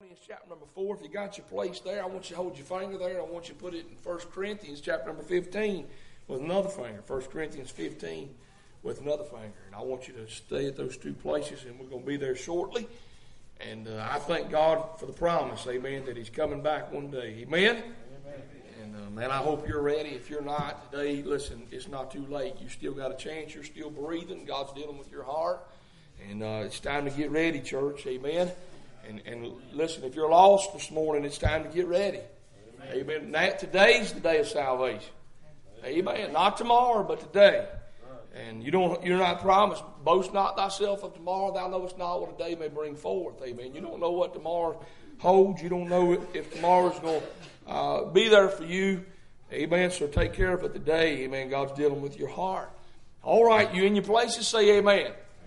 Corinthians chapter number 4. If you got your place there, I want you to hold your finger there. I want you to put it in 1 Corinthians chapter number 15 with another finger. 1 Corinthians 15 with another finger. And I want you to stay at those two places, and we're going to be there shortly. And I thank God for the promise, amen, that He's coming back one day. Amen? Amen. And, man, I hope you're ready. If you're not today, listen, it's not too late. You still got a chance. You're still breathing. God's dealing with your heart. And it's time to get ready, church. Amen. And listen, if you're lost this morning, it's time to get ready. Amen. Today's the day of salvation. Amen. Not tomorrow, but today. And you're not promised. Boast not thyself of tomorrow. Thou knowest not what a day may bring forth. Amen. You don't know what tomorrow holds. You don't know if tomorrow's going to be there for you. Amen. So take care of it today. Amen. God's dealing with your heart. All right. You in your places, say amen.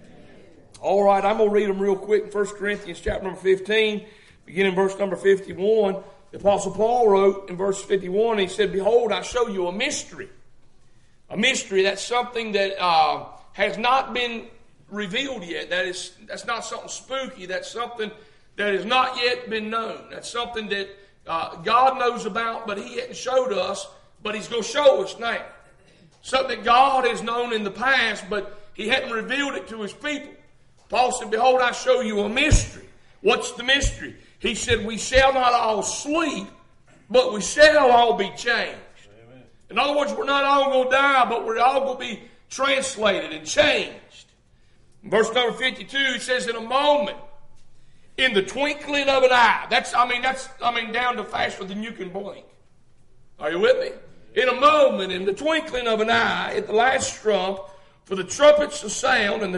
All right, I'm going to read them real quick in 1 Corinthians chapter number 15, beginning verse number 51. The Apostle Paul wrote in verse 51, he said, "Behold, I show you a mystery." A mystery, that's something that has not been revealed yet. That's not something spooky. That's something that has not yet been known. That's something that God knows about, but He hadn't showed us, but He's going to show us now. Something that God has known in the past, but He hadn't revealed it to His people. Paul said, "Behold, I show you a mystery." What's the mystery? He said, "We shall not all sleep, but we shall all be changed." Amen. In other words, we're not all going to die, but we're all going to be translated and changed. In verse number 52, it says, "In a moment, in the twinkling of an eye." That's down to faster than you can blink. Are you with me? In a moment, in the twinkling of an eye, at the last trump, for the trumpets shall sound, and the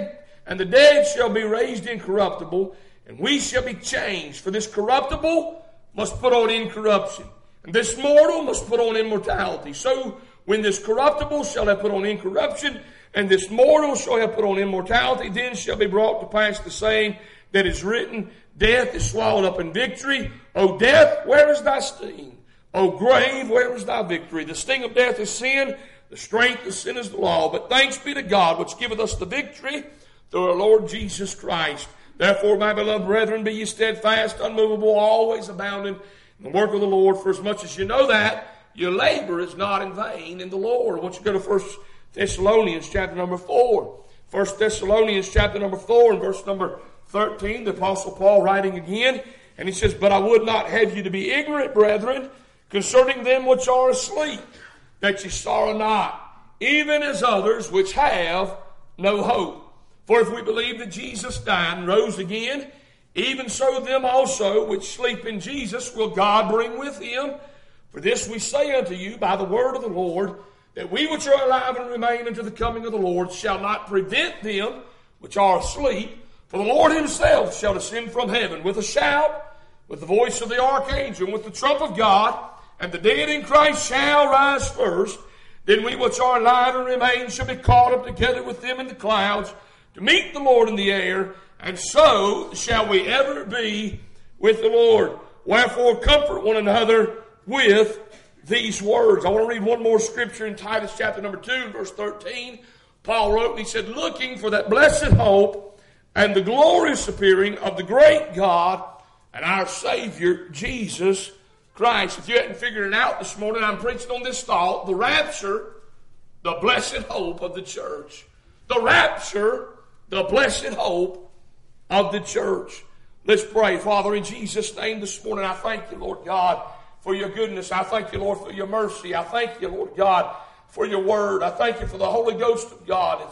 dead shall be raised incorruptible, and we shall be changed. For this corruptible must put on incorruption, and this mortal must put on immortality. So when this corruptible shall have put on incorruption, and this mortal shall have put on immortality, then shall be brought to pass the saying that is written, Death is swallowed up in victory. O death, where is thy sting? O grave, where is thy victory? The sting of death is sin, the strength of sin is the law. But thanks be to God, which giveth us the victory through our Lord Jesus Christ. Therefore, my beloved brethren, be ye steadfast, unmovable, always abounding in the work of the Lord. For as much as you know that, your labor is not in vain in the Lord. I want you to go to 1 Thessalonians chapter number 4. 1 Thessalonians chapter number 4 and verse number 13, the Apostle Paul writing again. And he says, "But I would not have you to be ignorant, brethren, concerning them which are asleep, that ye sorrow not, even as others which have no hope. For if we believe that Jesus died and rose again, even so them also which sleep in Jesus will God bring with Him. For this we say unto you by the word of the Lord, that we which are alive and remain unto the coming of the Lord shall not prevent them which are asleep. For the Lord Himself shall descend from heaven with a shout, with the voice of the archangel, and with the trump of God, and the dead in Christ shall rise first. Then we which are alive and remain shall be caught up together with them in the clouds, to meet the Lord in the air, and so shall we ever be with the Lord. Wherefore comfort one another with these words." I want to read one more scripture in Titus chapter number 2, verse 13. Paul wrote, and he said, "Looking for that blessed hope and the glorious appearing of the great God and our Savior, Jesus Christ." If you hadn't figured it out this morning, I'm preaching on this thought: the rapture, the blessed hope of the church. The rapture, the blessed hope of the church. Let's pray. Father, in Jesus' name this morning, I thank you, Lord God, for your goodness. I thank you, Lord, for your mercy. I thank you, Lord God, for your word. I thank you for the Holy Ghost of God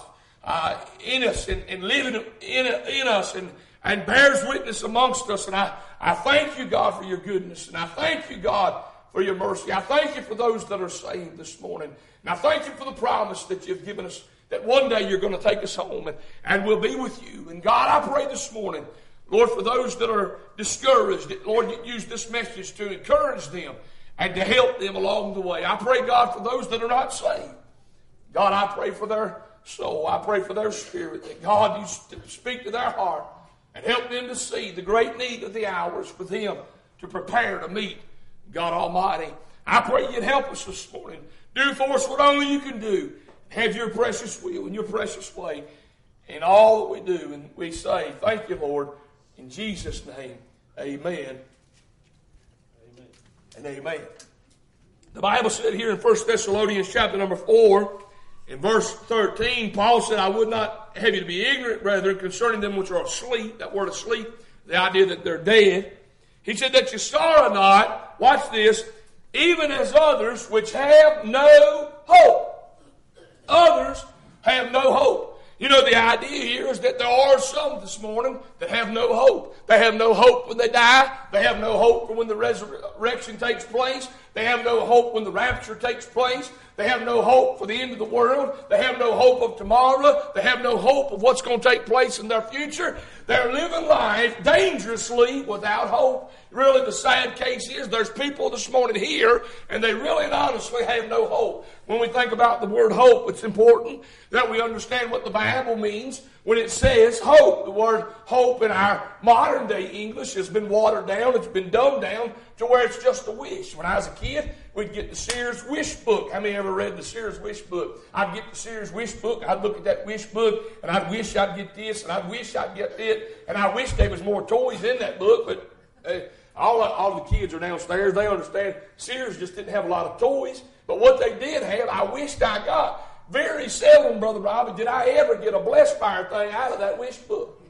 in us and living in us and bears witness amongst us. And I thank you, God, for your goodness. And I thank you, God, for your mercy. I thank you for those that are saved this morning. And I thank you for the promise that you've given us, that one day you're going to take us home and we'll be with you. And God, I pray this morning, Lord, for those that are discouraged, that, Lord, you use this message to encourage them and to help them along the way. I pray, God, for those that are not saved. God, I pray for their soul. I pray for their spirit, that, God, you speak to their heart and help them to see the great need of the hours for them to prepare to meet God Almighty. I pray you'd help us this morning. Do for us what only you can do. Have your precious will and your precious way in all that we do. And we say, thank you, Lord, in Jesus' name. Amen. And amen. The Bible said here in 1 Thessalonians chapter number 4, in verse 13, Paul said, I would not have you to be ignorant, brethren, concerning them which are asleep. That word asleep, the idea that they're dead. He said that you sorrow not, watch this, even as others which have no hope. Others have no hope. You know, the idea here is that there are some this morning that have no hope. They have no hope when they die. They have no hope for when the resurrection takes place. They have no hope when the rapture takes place. They have no hope for the end of the world. They have no hope of tomorrow. They have no hope of what's going to take place in their future. They're living life dangerously without hope. Really, the sad case is there's people this morning here, and they really and honestly have no hope. When we think about the word hope, it's important that we understand what the Bible means when it says hope. The word hope in our modern day English has been watered down. It's been dumbed down to where it's just a wish. When I was a kid, we'd get the Sears Wish book. How many ever read the Sears Wish book? I'd get the Sears Wish book. I'd look at that wish book, and I'd wish I'd get this, and I'd wish I'd get it. And I wish there was more toys in that book, but all the kids are downstairs. They understand Sears just didn't have a lot of toys. But what they did have, I wished I got. Very seldom, Brother Robbie, did I ever get a blessed fire thing out of that wish book.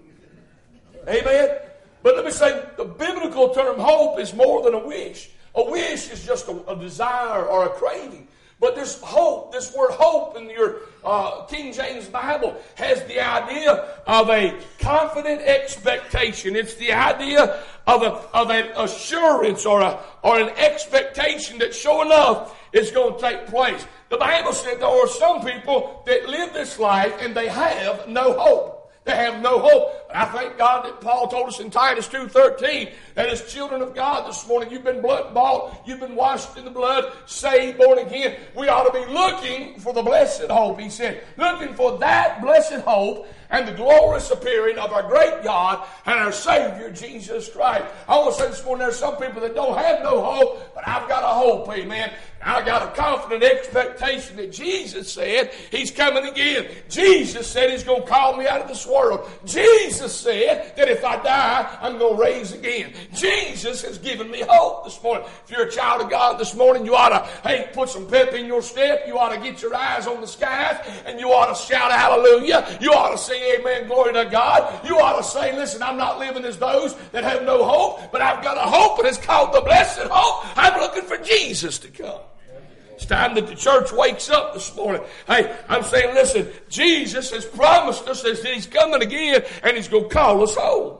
Amen? But let me say, the biblical term hope is more than a wish. A wish is just a desire or a craving. But this hope, this word hope in your King James Bible has the idea of a confident expectation. It's the idea of an assurance or an expectation that sure enough is going to take place. The Bible said there are some people that live this life and they have no hope. They have no hope. But I thank God that Paul told us in Titus 2:13 that as children of God this morning, you've been blood bought, you've been washed in the blood, saved, born again. We ought to be looking for the blessed hope. He said, looking for that blessed hope and the glorious appearing of our great God and our Savior, Jesus Christ. I want to say this morning, there's some people that don't have no hope, but I've got a hope, amen. I got a confident expectation that Jesus said He's coming again. Jesus said He's going to call me out of this world. Jesus said that if I die, I'm going to raise again. Jesus has given me hope this morning. If you're a child of God this morning, you ought to, put some pep in your step. You ought to get your eyes on the skies, and you ought to shout hallelujah. You ought to say amen, glory to God. You ought to say, listen, I'm not living as those that have no hope, but I've got a hope, and it's called the blessed hope. I'm looking for Jesus to come. It's time that the church wakes up this morning. Hey, I'm saying, listen, Jesus has promised us that He's coming again and He's going to call us home.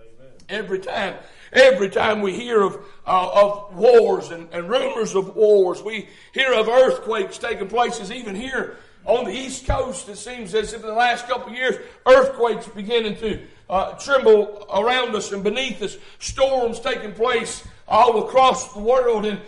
Amen. Every time we hear of wars and rumors of wars, we hear of earthquakes taking places. Even here on the East Coast, it seems as if in the last couple of years, earthquakes beginning to tremble around us and beneath us. Storms taking place all across the world in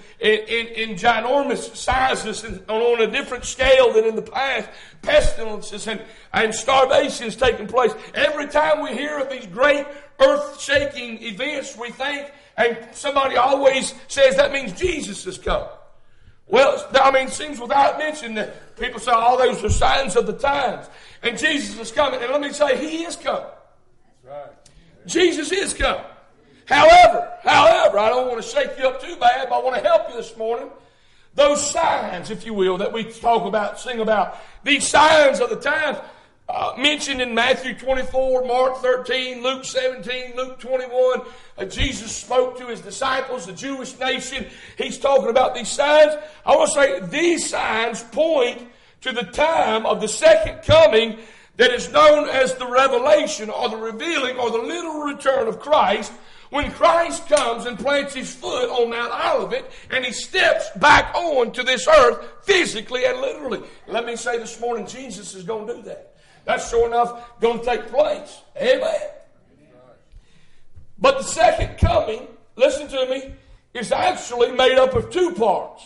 ginormous sizes and on a different scale than in the past. Pestilences and starvations taking place. Every time we hear of these great earth-shaking events, we think, and somebody always says that means Jesus has come. Well, it seems without mention that people say, those are signs of the times. And Jesus is coming. And let me say, He is coming. That's right. Jesus is coming. However, I don't want to shake you up too bad, but I want to help you this morning. Those signs, if you will, that we talk about, sing about, these signs of the times mentioned in Matthew 24, Mark 13, Luke 17, Luke 21. Jesus spoke to His disciples, the Jewish nation. He's talking about these signs. I want to say these signs point to the time of the second coming that is known as the revelation or the revealing or the literal return of Christ. When Christ comes and plants His foot on Mount Olivet and He steps back on to this earth physically and literally. Let me say this morning, Jesus is going to do that. That's sure enough going to take place. Amen. But the second coming, listen to me, is actually made up of two parts.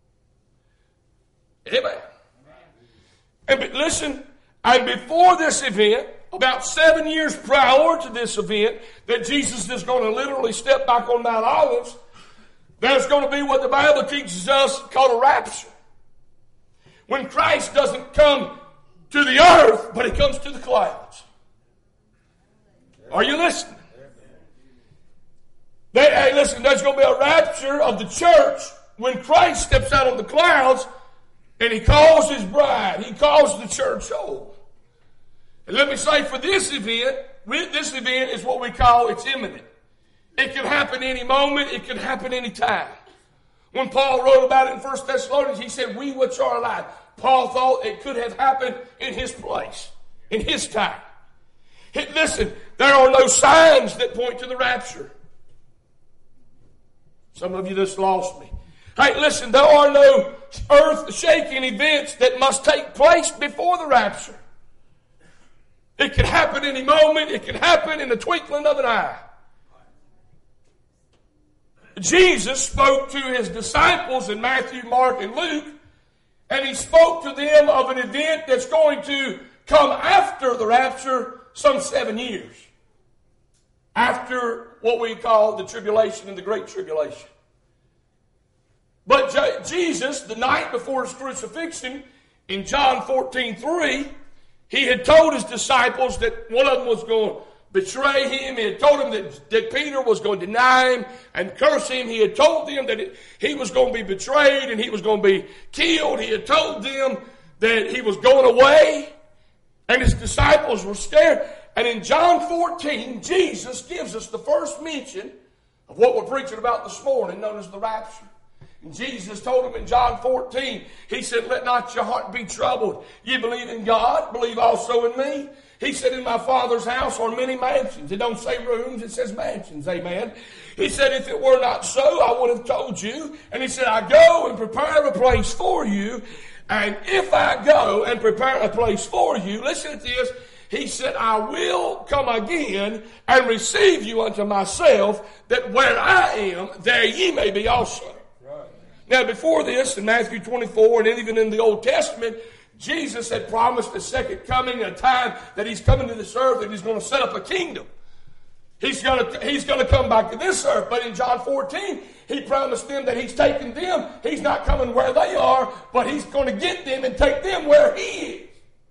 Amen. And listen, and before this event, about 7 years prior to this event, that Jesus is going to literally step back on Mount Olives, there's going to be what the Bible teaches us called a rapture. When Christ doesn't come to the earth, but He comes to the clouds. Are you listening? Listen, there's going to be a rapture of the church when Christ steps out on the clouds and he calls his bride. He calls the church home. And let me say, for this event is what we call it's imminent. It can happen any moment. It can happen any time. When Paul wrote about it in 1 Thessalonians, he said, we which are alive. Paul thought it could have happened in his place, in his time. Listen, there are no signs that point to the rapture. Some of you just lost me. Hey, listen, there are no earth-shaking events that must take place before the rapture. It can happen any moment. It can happen in the twinkling of an eye. Jesus spoke to his disciples in Matthew, Mark, and Luke, and he spoke to them of an event that's going to come after the rapture, some 7 years. After what we call the tribulation and the great tribulation. But Jesus, the night before his crucifixion, in John 14:3, he had told his disciples that one of them was going to betray him. He had told them that Peter was going to deny him and curse him. He had told them that he was going to be betrayed and he was going to be killed. He had told them that he was going away, and his disciples were scared. And in John 14, Jesus gives us the first mention of what we're preaching about this morning, known as the rapture. And Jesus told him in John 14, he said, let not your heart be troubled. You believe in God, believe also in me. He said, in my Father's house are many mansions. It don't say rooms, it says mansions. Amen. He said, if it were not so, I would have told you. And he said, I go and prepare a place for you. And if I go and prepare a place for you, listen to this. He said, I will come again and receive you unto myself, that where I am, there ye may be also. Right. Now, before this, in Matthew 24, and even in the Old Testament, Jesus had promised a second coming, a time that he's coming to this earth and he's going to set up a kingdom. He's going to come back to this earth. But in John 14, he promised them that he's taking them. He's not coming where they are, but he's going to get them and take them where he is.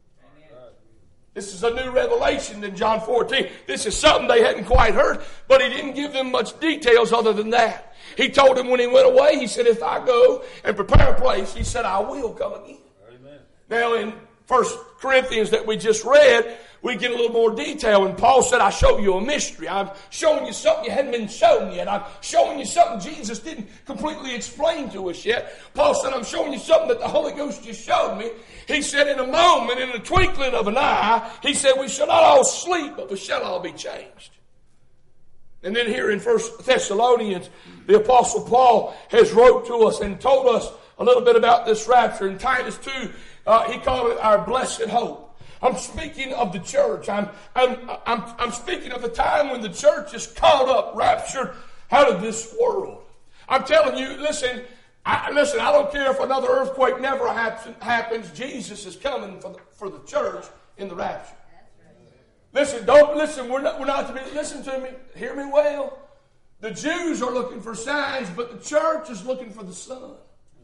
This is a new revelation in John 14. This is something they hadn't quite heard, but he didn't give them much details other than that. He told them when he went away, he said, if I go and prepare a place, he said, I will come again. Amen. Now in 1 Corinthians that we just read, we get a little more detail. And Paul said, I show you a mystery. I'm showing you something you hadn't been shown yet. I'm showing you something Jesus didn't completely explain to us yet. Paul said, I'm showing you something that the Holy Ghost just showed me. He said, in a moment, in a twinkling of an eye, he said, we shall not all sleep, but we shall all be changed. And then here in 1 Thessalonians, the Apostle Paul has wrote to us and told us a little bit about this rapture. In Titus 2, he called it our blessed hope. I'm speaking of the church. I'm speaking of the time when the church is caught up, raptured out of this world. I'm telling you, listen, I don't care if another earthquake never happens. Jesus is coming for the church in the rapture. Listen, we're not to be, listen to me, hear me well. The Jews are looking for signs, but the church is looking for the Son.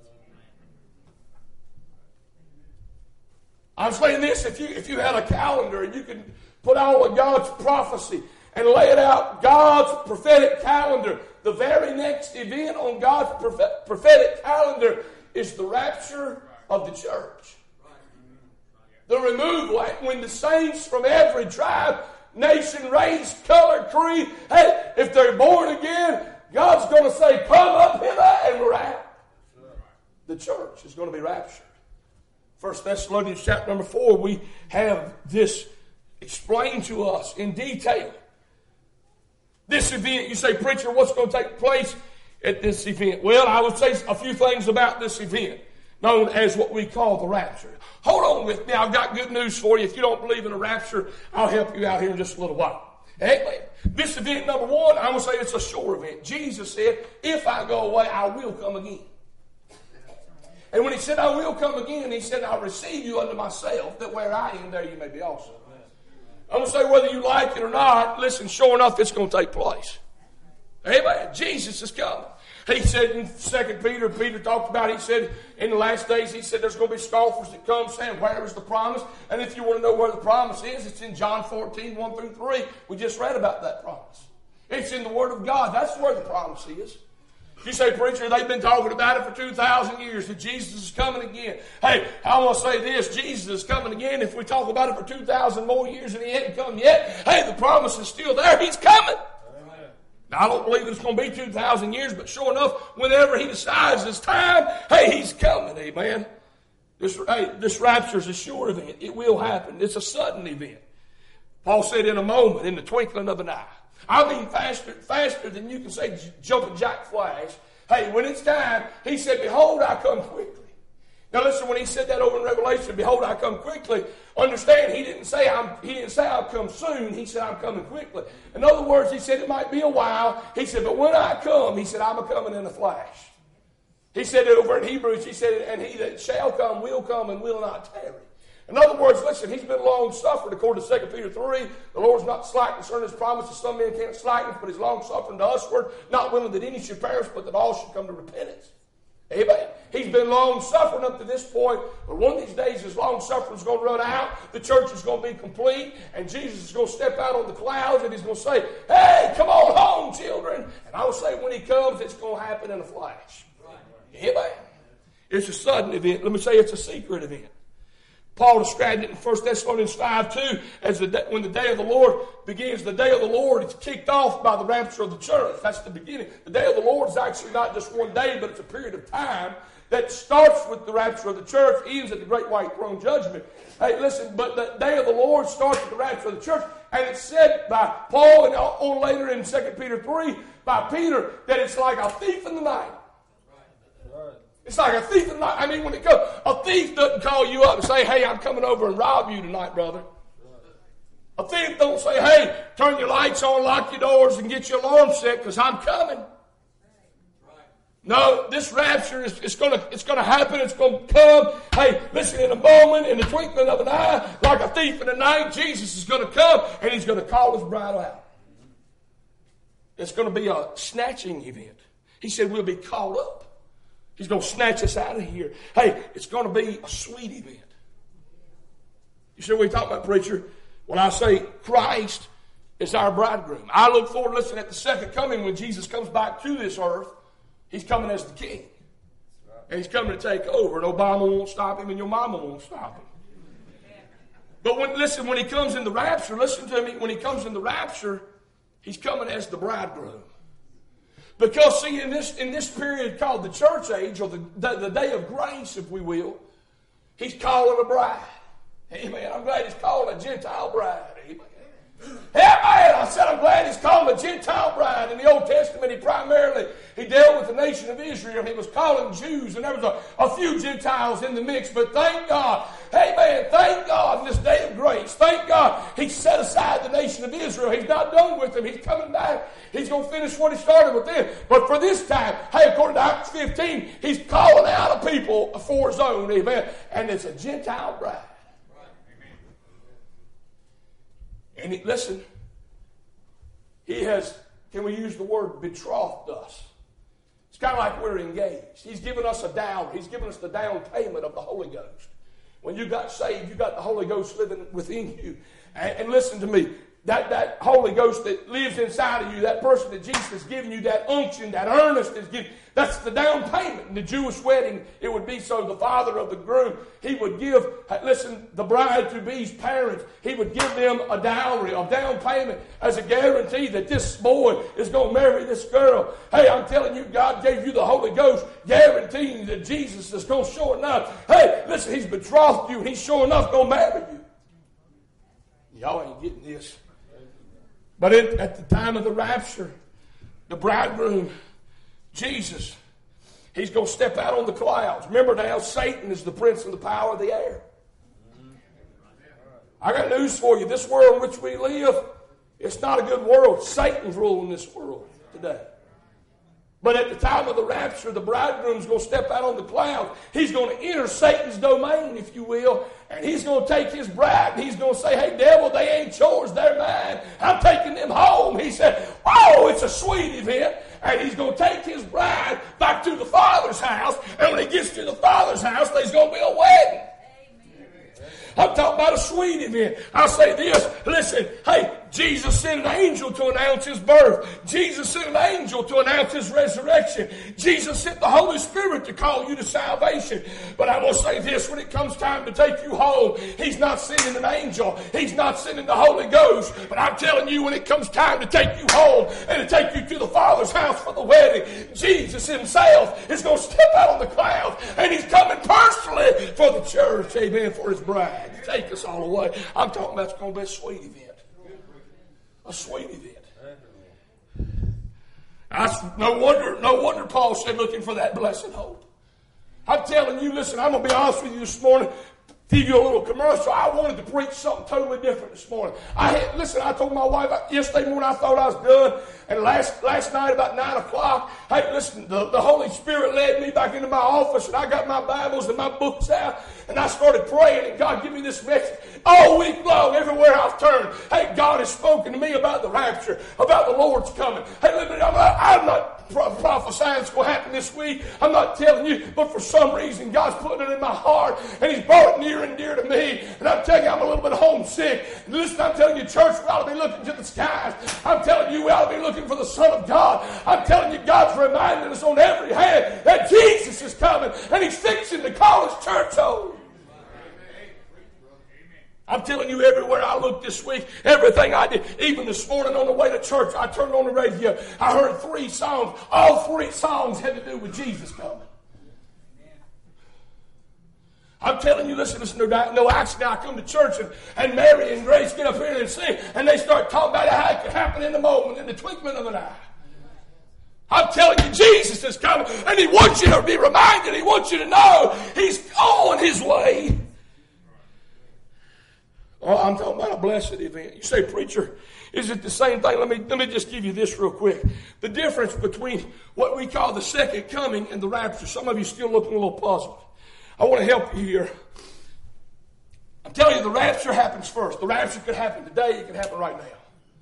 I'm saying this, if you had a calendar and you could put all of God's prophecy and lay it out, God's prophetic calendar, the very next event on God's prophetic calendar is the rapture of the church. The removal, when the saints from every tribe, nation, race, color, creed, hey, if they're born again, God's going to say, come up hither, and we're out. The church is going to be raptured. 1 Thessalonians chapter number 4, we have this explained to us in detail. This event, you say, preacher, what's going to take place at this event? Well, I would say a few things about this event, known as what we call the rapture. Hold on with me. I've got good news for you. If you don't believe in a rapture, I'll help you out here in just a little while. Hey, this event, number one, I'm going to say it's a sure event. Jesus said, if I go away, I will come again. And when he said, I will come again, he said, I'll receive you unto myself, that where I am, there you may be also. I'm going to say, whether you like it or not, listen, sure enough, it's going to take place. Amen. Jesus is coming. He said in 2 Peter talked about, he said, in the last days, he said, there's going to be scoffers that come saying, where is the promise? And if you want to know where the promise is, it's in John 14, 1 through 3. We just read about that promise. It's in the Word of God. That's where the promise is. You say, preacher, they've been talking about it for 2,000 years, that Jesus is coming again. Hey, I want to say this, Jesus is coming again. If we talk about it for 2,000 more years and He hasn't come yet, hey, the promise is still there. He's coming. Amen. Now, I don't believe it's going to be 2,000 years, but sure enough, whenever He decides it's time, hey, He's coming. Amen. This rapture is a sure event. It will happen. It's a sudden event. Paul said, in a moment, in the twinkling of an eye. I mean faster than you can say jumping jack flash. Hey, when it's time, He said, behold, I come quickly. Now listen, when He said that over in Revelation, behold, I come quickly, understand, He didn't say I'll come soon. He said, I'm coming quickly. In other words, He said it might be a while. He said, but when I come, He said, I'm a-coming in a flash. He said it over in Hebrews. He said, and He that shall come and will not tarry. In other words, listen, He's been long-suffering according to 2 Peter 3. The Lord's not slack concerning His promise, as some men can't slacken, but He's long-suffering to usward, not willing that any should perish, but that all should come to repentance. Amen. He's been long-suffering up to this point, but one of these days His long-suffering is going to run out, the church is going to be complete, and Jesus is going to step out on the clouds, and He's going to say, hey, come on home, children. And I will say when He comes, it's going to happen in a flash. Amen. It's a sudden event. Let me say it's a secret event. Paul described it in 1 Thessalonians 5:2 as when the day of the Lord begins. The day of the Lord is kicked off by the rapture of the church. That's the beginning. The day of the Lord is actually not just one day, but it's a period of time that starts with the rapture of the church, ends at the great white throne judgment. Hey, listen, but the day of the Lord starts with the rapture of the church, and it's said by Paul and on later in 2 Peter 3 by Peter that it's like a thief in the night. It's like a thief in the night. I mean, when it comes, a thief doesn't call you up and say, hey, I'm coming over and rob you tonight, brother. A thief don't say, hey, turn your lights on, lock your doors, and get your alarm set because I'm coming. No, this rapture it's going to happen. It's going to come. Hey, listen, in a moment, in the twinkling of an eye, like a thief in the night, Jesus is going to come and He's going to call His bride out. It's going to be a snatching event. He said we'll be caught up. He's going to snatch us out of here. Hey, it's going to be a sweet event. You see what we talk about, preacher? When I say Christ is our bridegroom, I look forward, listen, at the second coming when Jesus comes back to this earth. He's coming as the king. And He's coming to take over. And Obama won't stop Him and your mama won't stop Him. But when He comes in the rapture, listen to me, when He comes in the rapture, He's coming as the bridegroom. Because, see, in this period called the church age, or the day of grace, if we will, He's calling a bride. Amen. I'm glad He's calling a Gentile bride. Amen. Amen. I said I'm glad He's calling a Gentile bride. In the Old Testament, He dealt with the nation of Israel. He was calling Jews, and there was a few Gentiles in the mix. But thank God, amen, thank God in this day of grace. Thank God He set aside the nation of Israel. He's not done with them. He's coming back. He's going to finish what He started with them. But for this time, hey, according to Acts 15, He's calling out a people for His own. Amen. And it's a Gentile bride. And listen, He has, can we use the word, betrothed us. It's kind of like we're engaged. He's given us a dowry. He's given us the down payment of the Holy Ghost. When you got saved, you got the Holy Ghost living within you. And listen to me, that Holy Ghost that lives inside of you, that person that Jesus has given you, that unction, that earnest is given, that's the down payment. In the Jewish wedding, it would be so. The father of the groom, he would give, listen, the bride-to-be's parents, he would give them a dowry, a down payment as a guarantee that this boy is going to marry this girl. Hey, I'm telling you, God gave you the Holy Ghost guaranteeing that Jesus is going to show enough. Hey, listen, He's betrothed you and He's sure enough going to marry you. Y'all ain't getting this. But at the time of the rapture, the bridegroom, Jesus, He's going to step out on the clouds. Remember now, Satan is the prince of the power of the air. I got news for you. This world in which we live, it's not a good world. Satan's ruling this world today. But at the time of the rapture, the bridegroom's going to step out on the clouds. He's going to enter Satan's domain, if you will, and he's going to take his bride, and he's going to say, hey, devil, they ain't yours, they're mine. I'm taking them home. He said, oh, it's a sweet event. And he's going to take his bride back to the Father's house, and when he gets to the Father's house, there's going to be a wedding. I'm talking about a sweet event. I'll say this. Listen, hey, Jesus sent an angel to announce his birth. Jesus sent an angel to announce his resurrection. Jesus sent the Holy Spirit to call you to salvation. But I will say this, when it comes time to take you home, he's not sending an angel. He's not sending the Holy Ghost. But I'm telling you, when it comes time to take you home and to take you to the Father's house for the wedding, Jesus himself is going to step out on the clouds, and he's coming personally for the church, amen, for his bride. Take us all away. I'm talking about it's going to be a sweet event. A sweet event. No wonder Paul said, looking for that blessed hope. I'm telling you, listen, I'm going to be honest with you this morning. Give you a little commercial. I wanted to preach something totally different this morning. I told my wife yesterday morning I thought I was done. And last night about 9 o'clock, hey, listen, the Holy Spirit led me back into my office, and I got my Bibles and my books out, and I started praying, and God gave me this message. All week long, everywhere I've turned, hey, God has spoken to me about the rapture, about the Lord's coming. Hey, I'm not prophesying it's going to happen this week. I'm not telling you, but for some reason, God's putting it in my heart, and he's brought it near and dear to me. And I'm telling you, I'm a little bit homesick. And listen, I'm telling you, church, we ought to be looking to the skies. I'm telling you, we ought to be looking for the Son of God. I'm telling you, God's reminding us on every hand that Jesus is coming, and he's fixing to call his church home. I'm telling you, everywhere I looked this week, everything I did, even this morning on the way to church, I turned on the radio. I heard 3 songs. All 3 songs had to do with Jesus coming. I'm telling you, listen, no accident. I come to church and Mary and Grace get up here and sing, and they start talking about how it could happen in the moment, in the twinkling of an eye. I'm telling you, Jesus is coming, and he wants you to be reminded. He wants you to know he's on his way. Oh, I'm talking about a blessed event. You say, preacher, is it the same thing? Let me just give you this real quick. The difference between what we call the second coming and the rapture. Some of you still looking a little puzzled. I want to help you here. I'm telling you, the rapture happens first. The rapture could happen today. It could happen right now.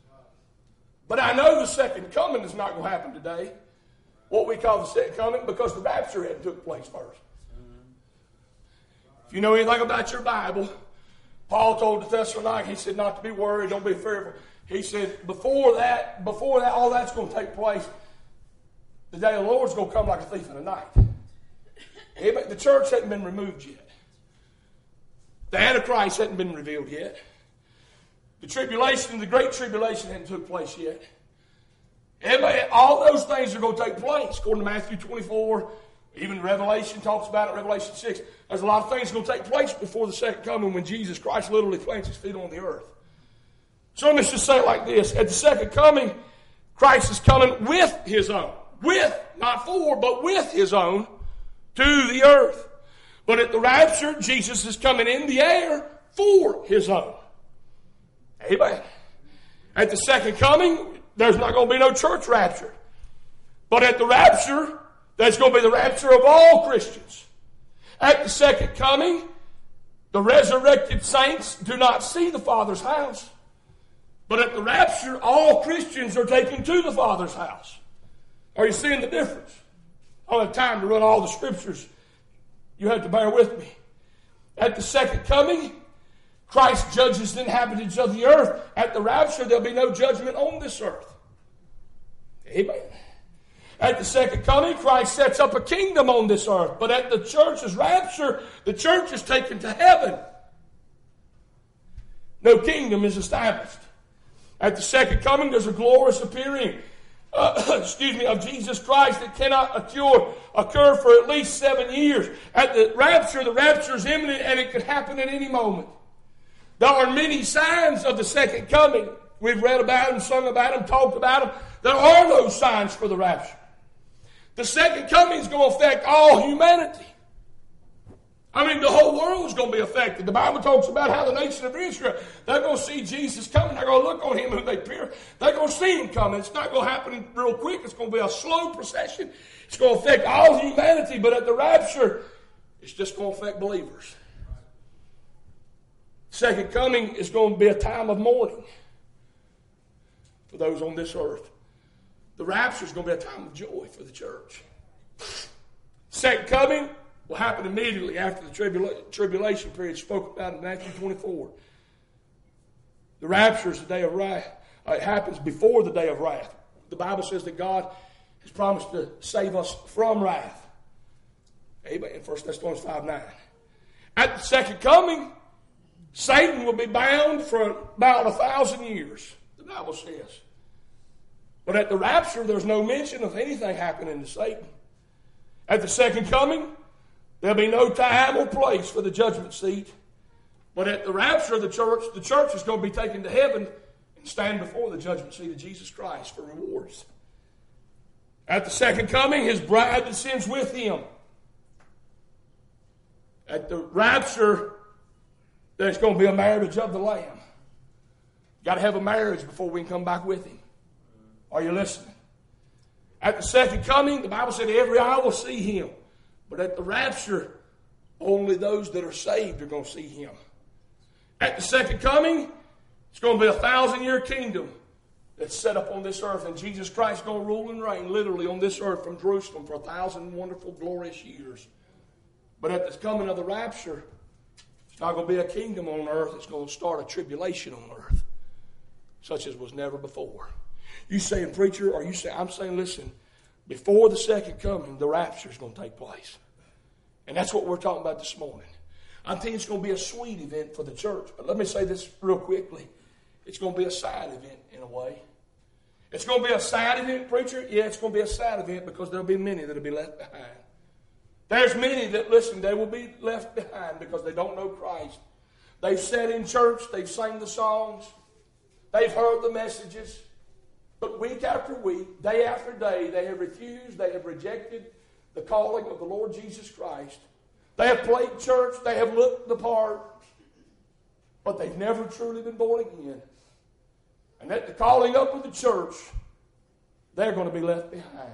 But I know the second coming is not going to happen today. What we call the second coming, because the rapture hadn't took place first. If you know anything about your Bible, Paul told the Thessalonians, he said not to be worried, don't be fearful. He said before that, all that's going to take place, the day of the Lord's going to come like a thief in the night. The church hadn't been removed yet. The Antichrist hadn't been revealed yet. The tribulation, the great tribulation hadn't took place yet. All those things are going to take place. According to Matthew 24, even Revelation talks about it, Revelation 6. There's a lot of things going to take place before the second coming when Jesus Christ literally plants his feet on the earth. So let's just say it like this. At the second coming, Christ is coming with his own. With, not for, but with his own to the earth. But at the rapture, Jesus is coming in the air for his own. Amen. At the second coming, there's not going to be no church rapture. But at the rapture, that's going to be the rapture of all Christians. At the second coming, the resurrected saints do not see the Father's house. But at the rapture, all Christians are taken to the Father's house. Are you seeing the difference? I don't have time to run all the scriptures. You have to bear with me. At the second coming, Christ judges the inhabitants of the earth. At the rapture, there'll be no judgment on this earth. Amen. At the second coming, Christ sets up a kingdom on this earth. But at the church's rapture, the church is taken to heaven. No kingdom is established. At the second coming, there's a glorious appearing of Jesus Christ that cannot occur for at least 7 years. At the rapture is imminent, and it could happen at any moment. There are many signs of the second coming. We've read about them, sung about them, talked about them. There are no signs for the rapture. The second coming is going to affect all humanity. I mean, the whole world is going to be affected. The Bible talks about how the nation of Israel, they're going to see Jesus coming. They're going to look on him who they pierced. They're going to see him coming. It's not going to happen real quick. It's going to be a slow procession. It's going to affect all humanity. But at the rapture, it's just going to affect believers. Second coming is going to be a time of mourning for those on this earth. The rapture is going to be a time of joy for the church. Second coming, will happen immediately after the tribulation period spoken about in Matthew 24. The rapture is the day of wrath. It happens before the day of wrath. The Bible says that God has promised to save us from wrath. Amen. 1 Thessalonians 5:9. At the second coming, Satan will be bound for about 1,000 years, the Bible says. But at the rapture, there's no mention of anything happening to Satan. At the second coming, there'll be no time or place for the judgment seat. But at the rapture of the church is going to be taken to heaven and stand before the judgment seat of Jesus Christ for rewards. At the second coming, his bride descends with him. At the rapture, there's going to be a marriage of the Lamb. Got to have a marriage before we can come back with him. Are you listening? At the second coming, the Bible said every eye will see him. But at the rapture, only those that are saved are going to see him. At the second coming, it's going to be a 1,000-year kingdom that's set up on this earth. And Jesus Christ is going to rule and reign literally on this earth from Jerusalem for 1,000 wonderful, glorious years. But at the coming of the rapture, it's not going to be a kingdom on earth. It's going to start a tribulation on earth, such as was never before. You saying, preacher, or you say, I'm saying, listen, before the second coming, the rapture is going to take place. And that's what we're talking about this morning. I'm thinking it's going to be a sweet event for the church. But let me say this real quickly. It's going to be a sad event in a way. It's going to be a sad event, preacher. Yeah, it's going to be a sad event because there'll be many that will be left behind. There's many that, listen, they will be left behind because they don't know Christ. They've sat in church. They've sang the songs. They've heard the messages. But week after week, day after day, they have refused, they have rejected the calling of the Lord Jesus Christ. They have played church, they have looked the part, but they've never truly been born again. And at the calling up of the church, they're going to be left behind.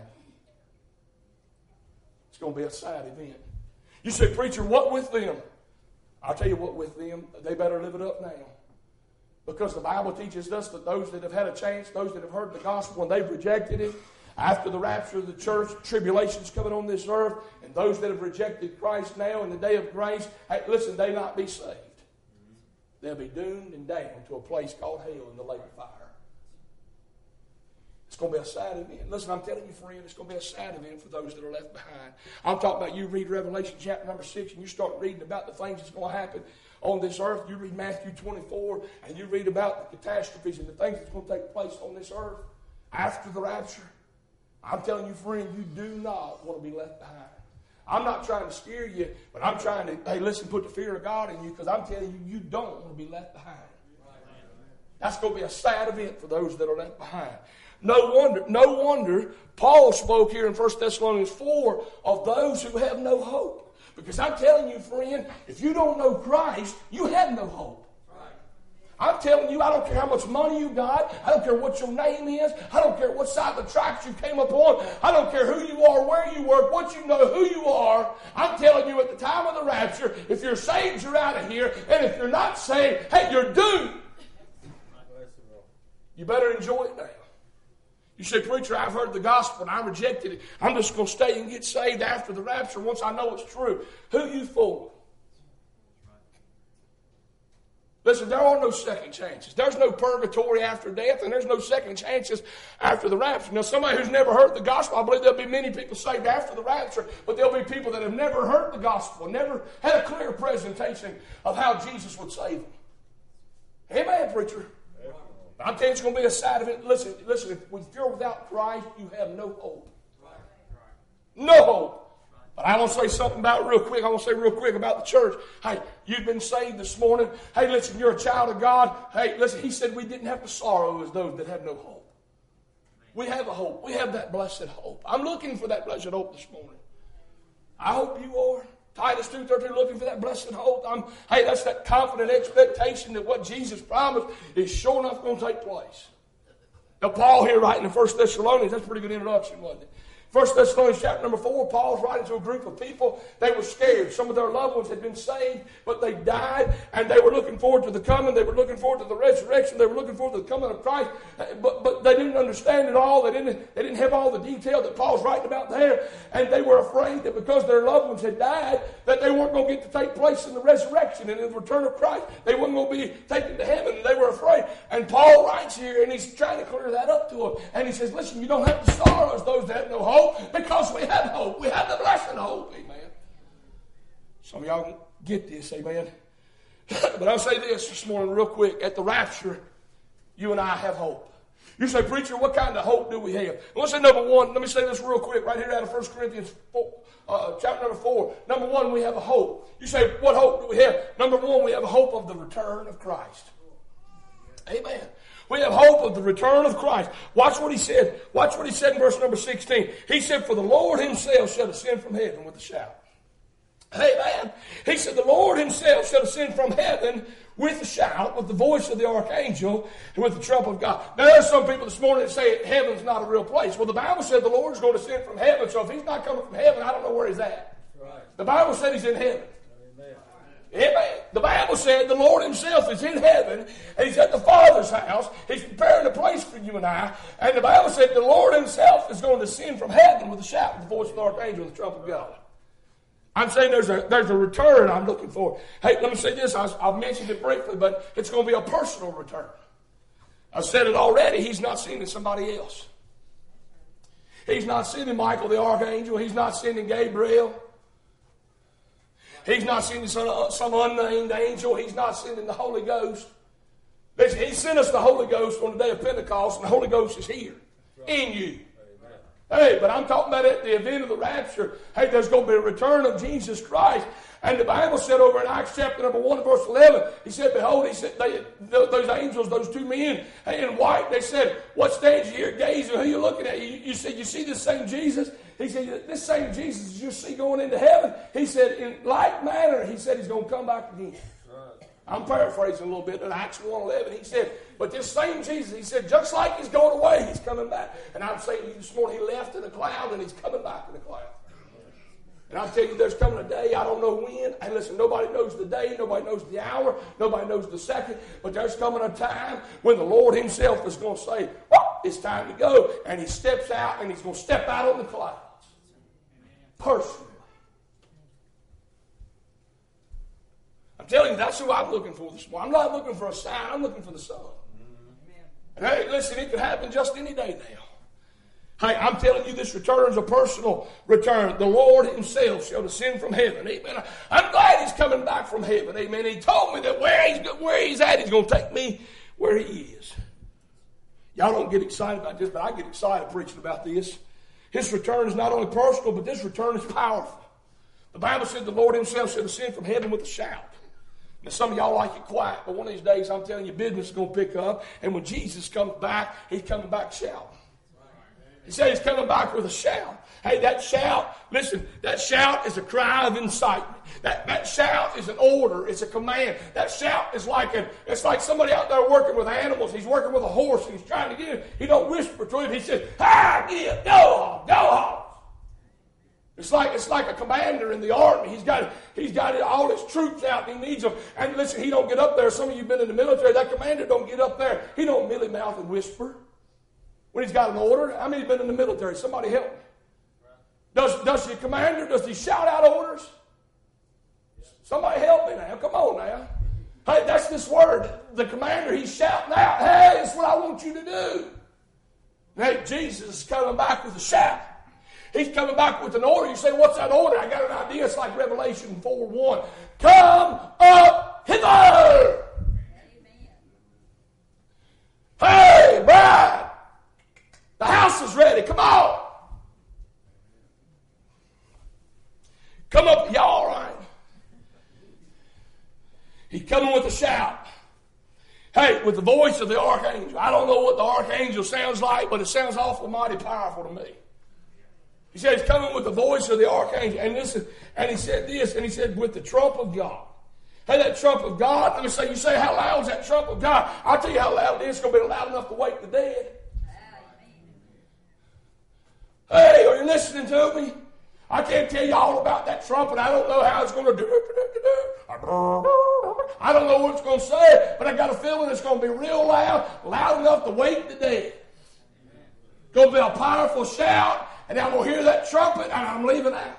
It's going to be a sad event. You say, preacher, what with them? I'll tell you what with them. They better live it up now. Because the Bible teaches us that those that have had a chance, those that have heard the gospel and they've rejected it, after the rapture of the church, tribulation's coming on this earth, and those that have rejected Christ now in the day of grace, hey, listen, they not be saved. They'll be doomed and damned to a place called hell in the lake of fire. It's going to be a sad event. Listen, I'm telling you, friend, it's going to be a sad event for those that are left behind. I'm talking about you read Revelation chapter number 6 and you start reading about the things that's going to happen on this earth. You read Matthew 24 and you read about the catastrophes and the things that's going to take place on this earth after the rapture. I'm telling you, friend, you do not want to be left behind. I'm not trying to scare you, but I'm trying to, hey, listen, put the fear of God in you because I'm telling you, you don't want to be left behind. That's going to be a sad event for those that are left behind. No wonder Paul spoke here in 1 Thessalonians 4 of those who have no hope. Because I'm telling you, friend, if you don't know Christ, you have no hope. I'm telling you, I don't care how much money you got. I don't care what your name is. I don't care what side of the tracks you came up on. I don't care who you are, where you work, what you know, who you are. I'm telling you, at the time of the rapture, if you're saved, you're out of here. And if you're not saved, hey, you're doomed. You better enjoy it now. You say, preacher, I've heard the gospel and I rejected it. I'm just going to stay and get saved after the rapture once I know it's true. Who you fooling? Listen, there are no second chances. There's no purgatory after death, and there's no second chances after the rapture. Now, somebody who's never heard the gospel, I believe there'll be many people saved after the rapture, but there'll be people that have never heard the gospel, never had a clear presentation of how Jesus would save them. Amen, preacher. I'm telling you, it's going to be a sad event. Listen, if you're without Christ, you have no hope. No hope. But I want to say something about it real quick. I want to say real quick about the church. Hey, you've been saved this morning. Hey, listen, you're a child of God. Hey, listen, he said we didn't have to sorrow as those that have no hope. We have a hope. We have that blessed hope. I'm looking for that blessed hope this morning. I hope you are. Titus 2:13, looking for that blessed hope. Hey, that's that confident expectation that what Jesus promised is sure enough going to take place. Now, Paul here writing in 1 Thessalonians, that's a pretty good introduction, wasn't it? 1 Thessalonians chapter number 4, Paul's writing to a group of people. They were scared. Some of their loved ones had been saved, but they died, and they were looking forward to the coming. They were looking forward to the resurrection. They were looking forward to the coming of Christ, but they didn't understand it all. They didn't have all the detail that Paul's writing about there, and they were afraid that because their loved ones had died, that they weren't going to get to take place in the resurrection and in the return of Christ. They weren't going to be taken to heaven, and they were afraid. And Paul writes here, and he's trying to clear that up to them. And he says, listen, you don't have to sorrow as those that have no hope, because we have hope. We have the blessed hope. Amen. Some of y'all don't get this. Amen. But I'll say this morning real quick. At the rapture, you and I have hope. You say, preacher, what kind of hope do we have? Well, let's say number one. Let me say this real quick right here out of 1 Corinthians 4, chapter number 4. Number one, we have a hope. You say, what hope do we have? Number one, we have a hope of the return of Christ. Amen. We have hope of the return of Christ. Watch what he said. Watch what he said in verse number 16. He said, for the Lord himself shall ascend from heaven with a shout. Amen. He said, the Lord himself shall ascend from heaven with a shout, with the voice of the archangel, and with the trump of God. Now, there are some people this morning that say heaven's not a real place. Well, the Bible said the Lord is going to ascend from heaven, so if he's not coming from heaven, I don't know where he's at. Right. The Bible said he's in heaven. Amen. The Bible said the Lord himself is in heaven, and he's at the Father's house. He's preparing a place for you and I. And the Bible said the Lord himself is going to descend from heaven with a shout, with the voice of the archangel, and the trump of God. I'm saying there's a return I'm looking for. Hey, let me say this. I've mentioned it briefly, but it's going to be a personal return. I've said it already. He's not sending somebody else. He's not sending Michael the archangel. He's not sending Gabriel. He's not sending some unnamed angel. He's not sending the Holy Ghost. He sent us the Holy Ghost on the day of Pentecost, and the Holy Ghost is here in you. Hey, but I'm talking about at the event of the rapture. Hey, there's going to be a return of Jesus Christ. And the Bible said over in Acts chapter number 1 verse 11, he said, behold, he said, those angels, those two men in white, they said, what stands you here gazing? Who are you looking at? You said, you see this same Jesus? He said, this same Jesus you see going into heaven. He said, in like manner, he said he's going to come back again. I'm paraphrasing a little bit in Acts 1:11. He said, but this same Jesus, he said, just like he's going away, he's coming back. And I'm saying to you this morning, he left in a cloud and he's coming back in a cloud. And I'll tell you, there's coming a day, I don't know when. And listen, nobody knows the day, nobody knows the hour, nobody knows the second. But there's coming a time when the Lord himself is going to say, oh, it's time to go. And he steps out, and he's going to step out on the clouds. Personally. I'm telling you, that's who I'm looking for this morning. I'm not looking for a sign, I'm looking for the Son. And hey, listen, it could happen just any day now. Hey, I'm telling you, this return is a personal return. The Lord himself shall descend from heaven. Amen. I'm glad he's coming back from heaven. Amen. He told me that where he's at, he's going to take me where he is. Y'all don't get excited about this, but I get excited preaching about this. His return is not only personal, but this return is powerful. The Bible said the Lord himself shall descend from heaven with a shout. Now, some of y'all like it quiet, but one of these days, I'm telling you, business is going to pick up. And when Jesus comes back, he's coming back shouting. He said he's coming back with a shout. Hey, that shout, listen, that shout is a cry of incitement. That shout is an order. It's a command. That shout is it's like somebody out there working with animals. He's working with a horse and he's trying to get him. He don't whisper to him. He says, "Ah, get, go home." It's like a commander in the army. He's got all his troops out and he needs them. And listen, he don't get up there. Some of you have been in the military. That commander don't get up there. He don't mealy mouth and whisper when he's got an order. How many have been in the military? Somebody help me. Does the commander, does he shout out orders? Somebody help me now. Come on now. Hey, that's this word. The commander, he's shouting out, hey, that's what I want you to do. Hey, Jesus is coming back with a shout. He's coming back with an order. You say, what's that order? I got an idea. It's like Revelation 4:1. Come up hither. Amen. Hey, bride. The house is ready. Come on. Come up. Y'all all right? He's coming with a shout. Hey, with the voice of the archangel. I don't know what the archangel sounds like, but it sounds awful mighty powerful to me. He said he's coming with the voice of the archangel. And listen, and he said this, and he said, with the trump of God. Hey, that trump of God, let me say, you say, how loud is that trump of God? I'll tell you how loud it is. It's going to be loud enough to wake the dead. Hey, are you you listening to me? I can't tell you all about that trumpet. I don't know how it's going to do it. I don't know what it's going to say, but I got a feeling it's going to be real loud, loud enough to wake the dead. It's going to be a powerful shout, and I'm going to hear that trumpet, and I'm leaving out.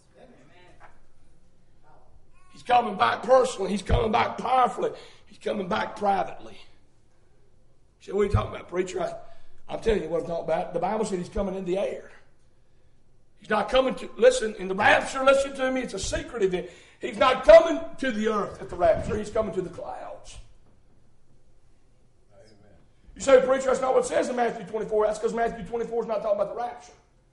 He's coming back personally. He's coming back powerfully. He's coming back privately. You say, what are you talking about, preacher? I'm telling you what I'm talking about. The Bible said he's coming in the air. He's not coming to, listen, in the rapture, listen to me, it's a secret event. He's not coming to the earth at the rapture. He's coming to the clouds. Amen. You say, preacher, that's not what it says in Matthew 24. That's because Matthew 24 is not talking about the rapture.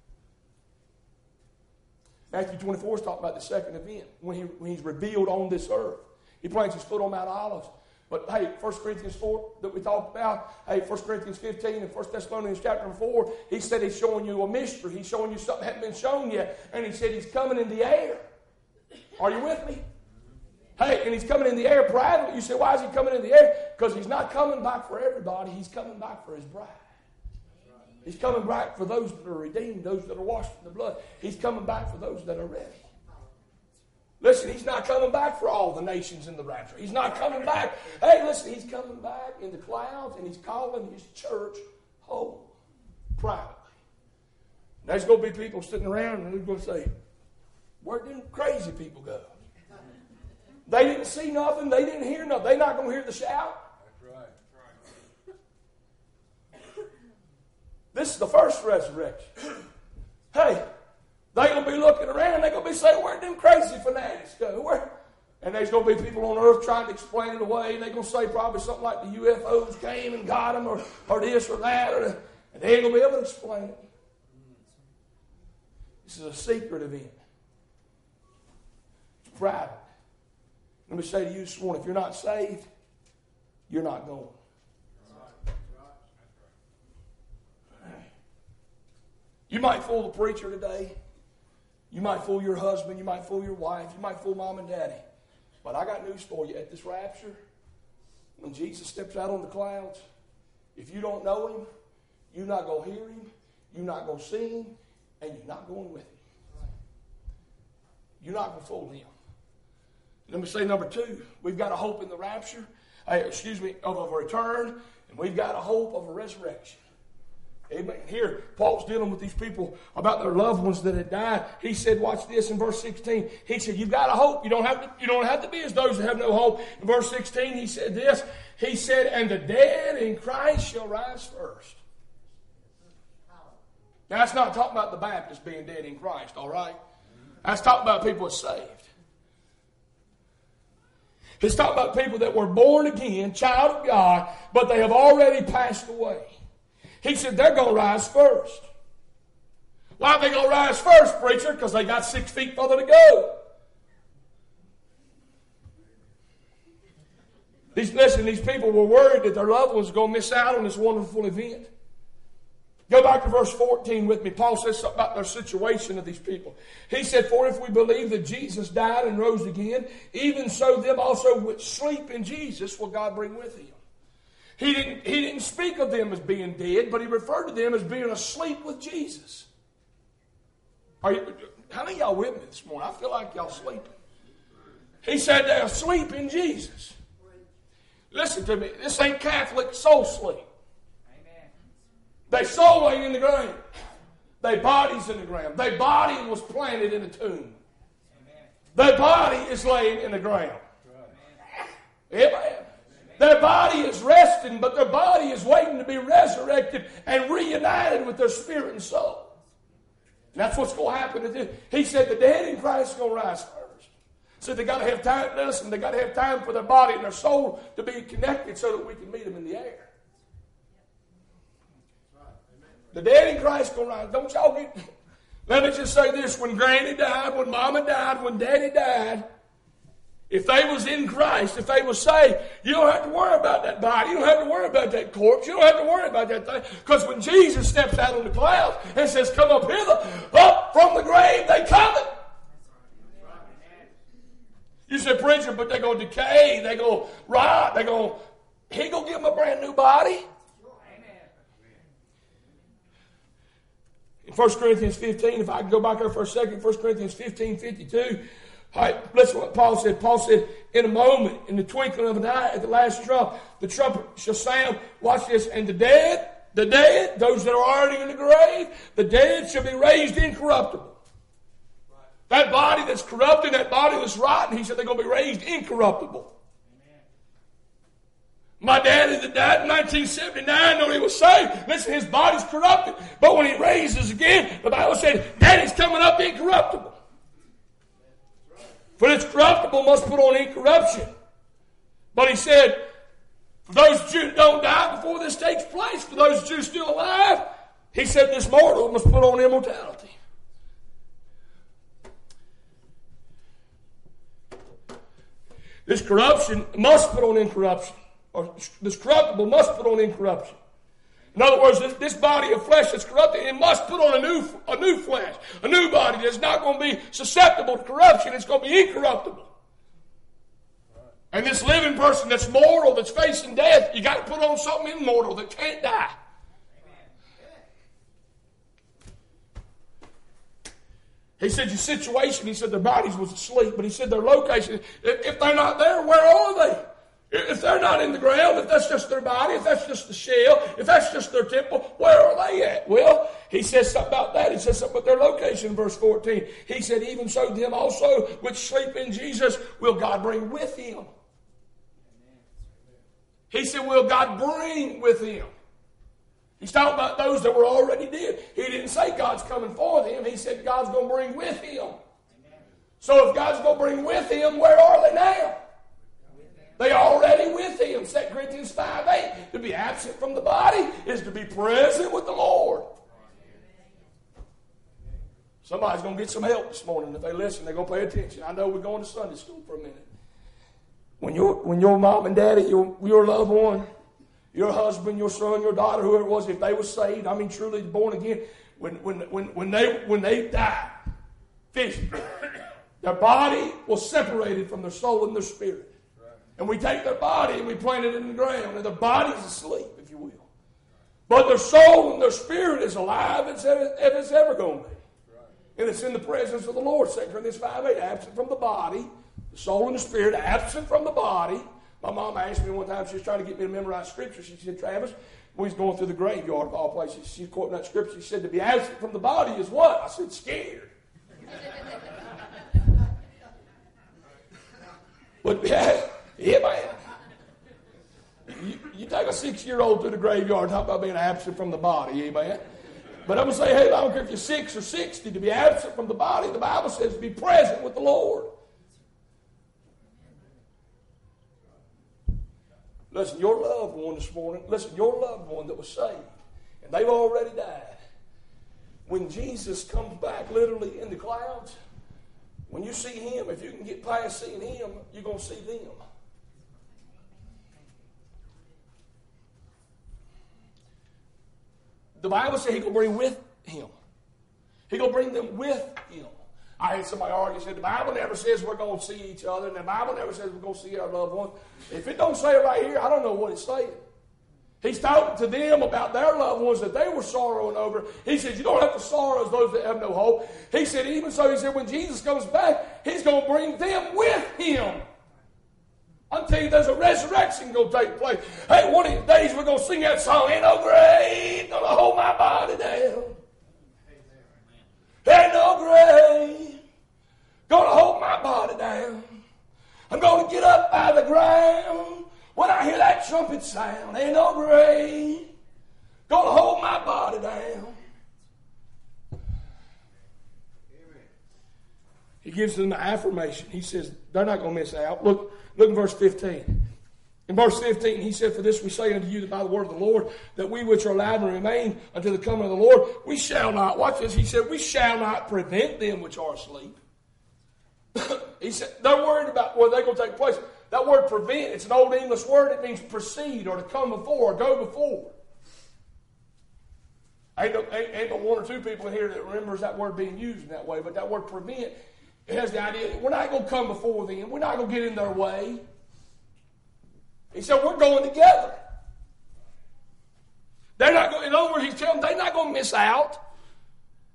Matthew 24 is talking about the second event, when he's revealed on this earth. He plants his foot on Mount Olives. But, hey, 1 Corinthians 4 that we talked about, hey, 1 Corinthians 15 and 1 Thessalonians chapter 4, he said he's showing you a mystery. He's showing you something that hasn't been shown yet. And he said he's coming in the air. Are you with me? Hey, and he's coming in the air privately. You say, why is he coming in the air? Because he's not coming back for everybody. He's coming back for his bride. He's coming back for those that are redeemed, those that are washed in the blood. He's coming back for those that are ready. Listen, he's not coming back for all the nations in the rapture. He's not coming back. Hey, listen, he's coming back in the clouds, and he's calling his church home privately. There's going to be people sitting around, and they're going to say, where did crazy people go? They didn't see nothing. They didn't hear nothing. They're not going to hear the shout. That's right. This is the first resurrection. Hey, they're going to be looking around. They're going to be saying, where did them crazy fanatics go? And there's going to be people on earth trying to explain it away. They're going to say probably something like the UFOs came and got them, or this or that. And they ain't going to be able to explain it. This is a secret event. It's private. Let me say to you this morning, if you're not saved, you're not going. You might fool the preacher today. You might fool your husband. You might fool your wife. You might fool mom and daddy. But I got news for you. At this rapture, when Jesus steps out on the clouds, if you don't know him, you're not going to hear him, you're not going to see him, and you're not going with him. You're not going to fool him. Let me say number two, we've got a hope in the rapture, of a return, and we've got a hope of a resurrection. Amen. Here, Paul's dealing with these people about their loved ones that had died. He said, watch this in verse 16. He said, you've got a hope. You don't have to be as those that have no hope. In verse 16, he said this. He said, and the dead in Christ shall rise first. Now, that's not talking about the Baptists being dead in Christ, all right? That's talking about people that's saved. It's talking about people that were born again, child of God, but they have already passed away. He said they're going to rise first. Why are they going to rise first, preacher? Because they got 6 feet further to go. These people were worried that their loved ones were going to miss out on this wonderful event. Go back to verse 14 with me. Paul says something about their situation of these people. He said, for if we believe that Jesus died and rose again, even so them also which sleep in Jesus will God bring with him. He didn't speak of them as being dead, but he referred to them as being asleep with Jesus. How many of y'all with me this morning? I feel like y'all sleeping. He said they're asleep in Jesus. Listen to me. This ain't Catholic soul sleep. Their soul ain't in the ground. Their body's in the ground. Their body was planted in a tomb. Their body is laying in the ground. Amen. Their body is resting, but their body is waiting to be resurrected and reunited with their spirit and soul. And that's what's going to happen to them. He said the dead in Christ are going to rise first. So they got to have time. Listen, they got to have time for their body and their soul to be connected so that we can meet them in the air. The dead in Christ going to rise. Don't y'all get... Let me just say this. When Granny died, when Mama died, when Daddy died, if they was in Christ, if they was saved, you don't have to worry about that body. You don't have to worry about that corpse. You don't have to worry about that thing. Because when Jesus steps out on the clouds and says, come up hither, up from the grave, they coming. You say, preacher, but they're going to decay. They're going to rot. He going to give them a brand new body. In 1 Corinthians 15, if I can go back there for a second, 1 Corinthians 15:52. Listen to what Paul said. Paul said, in a moment, in the twinkling of an eye, at the last trump, the trumpet shall sound. Watch this. And the dead, those that are already in the grave, the dead shall be raised incorruptible. That body that's corrupted, that body that's rotten, he said they're going to be raised incorruptible. Amen. My daddy that died in 1979, when he was saved, listen, his body's corrupted. But when he raises again, the Bible said, daddy's coming up incorruptible. For it's corruptible must put on incorruption. But he said, for those Jews who don't die before this takes place, for those Jews still alive, he said this mortal must put on immortality. This corruption must put on incorruption. Or this corruptible must put on incorruption. In other words, this body of flesh that's corrupted, it must put on a new flesh, a new body that's not going to be susceptible to corruption. It's going to be incorruptible. And this living person that's mortal, that's facing death, you got to put on something immortal that can't die. He said your situation, he said their bodies was asleep, but he said their location, if they're not there, where are they? If they're not in the ground, if that's just their body, if that's just the shell, if that's just their temple, where are they at? Well, he says something about that. He says something about their location in verse 14. He said, even so them also which sleep in Jesus will God bring with him. He said, will God bring with him? He's talking about those that were already dead. He didn't say God's coming for them. He said God's going to bring with him. So if God's going to bring with him, where are they now? They are already with him. 2 Corinthians 5:8. To be absent from the body is to be present with the Lord. Somebody's going to get some help this morning. If they listen, they're going to pay attention. I know we're going to Sunday school for a minute. When your mom and daddy, your loved one, your husband, your son, your daughter, whoever it was, if they were saved, I mean truly born again, when they died physically, their body was separated from their soul and their spirit. And we take their body and we plant it in the ground, and their body's asleep, if you will. But their soul and their spirit is alive as it's ever going to be. And it's in the presence of the Lord. 2 Corinthians 5:8, absent from the body, the soul and the spirit, absent from the body. My mom asked me one time, she was trying to get me to memorize scripture. She said, Travis, we was going through the graveyard of all places. She's quoting that scripture. She said, to be absent from the body is what? I said, scared. But yeah, man. You take a 6-year-old to the graveyard and talk about being absent from the body, amen. But I'm going to say, hey, I don't care if you're 6 or 60, to be absent from the body, the Bible says to be present with the Lord. Listen, your loved one this morning, your loved one that was saved, and they've already died. When Jesus comes back literally in the clouds, when you see him, if you can get past seeing him, you're going to see them. The Bible says he's going to bring with him. He's going to bring them with him. I had somebody argue, said the Bible never says we're going to see each other, and the Bible never says we're going to see our loved ones. If it don't say it right here, I don't know what it's saying. He's talking to them about their loved ones that they were sorrowing over. He said, you don't have to sorrow as those that have no hope. He said, even so, he said, when Jesus comes back, he's going to bring them with him. I'm telling you, there's a resurrection going to take place. Hey, one of these days we're going to sing that song, ain't no grave going to hold my body down. Ain't no grave going to hold my body down. I'm going to get up out of the ground when I hear that trumpet sound. Ain't no grave going to hold my body down. He gives them the affirmation. He says they're not going to miss out. Look in verse 15. In verse 15, he said, for this we say unto you that by the word of the Lord, that we which are alive and remain until the coming of the Lord, we shall not, watch this, he said, we shall not prevent them which are asleep. He said, they're worried about where they're going to take place. That word prevent, it's an old English word. It means precede or to come before or go before. Ain't but one or two people in here that remembers that word being used in that way, but that word prevent, it has the idea that we're not going to come before them. We're not going to get in their way. He said, we're going together. They're not going, in other words, he's telling them they're not going to miss out.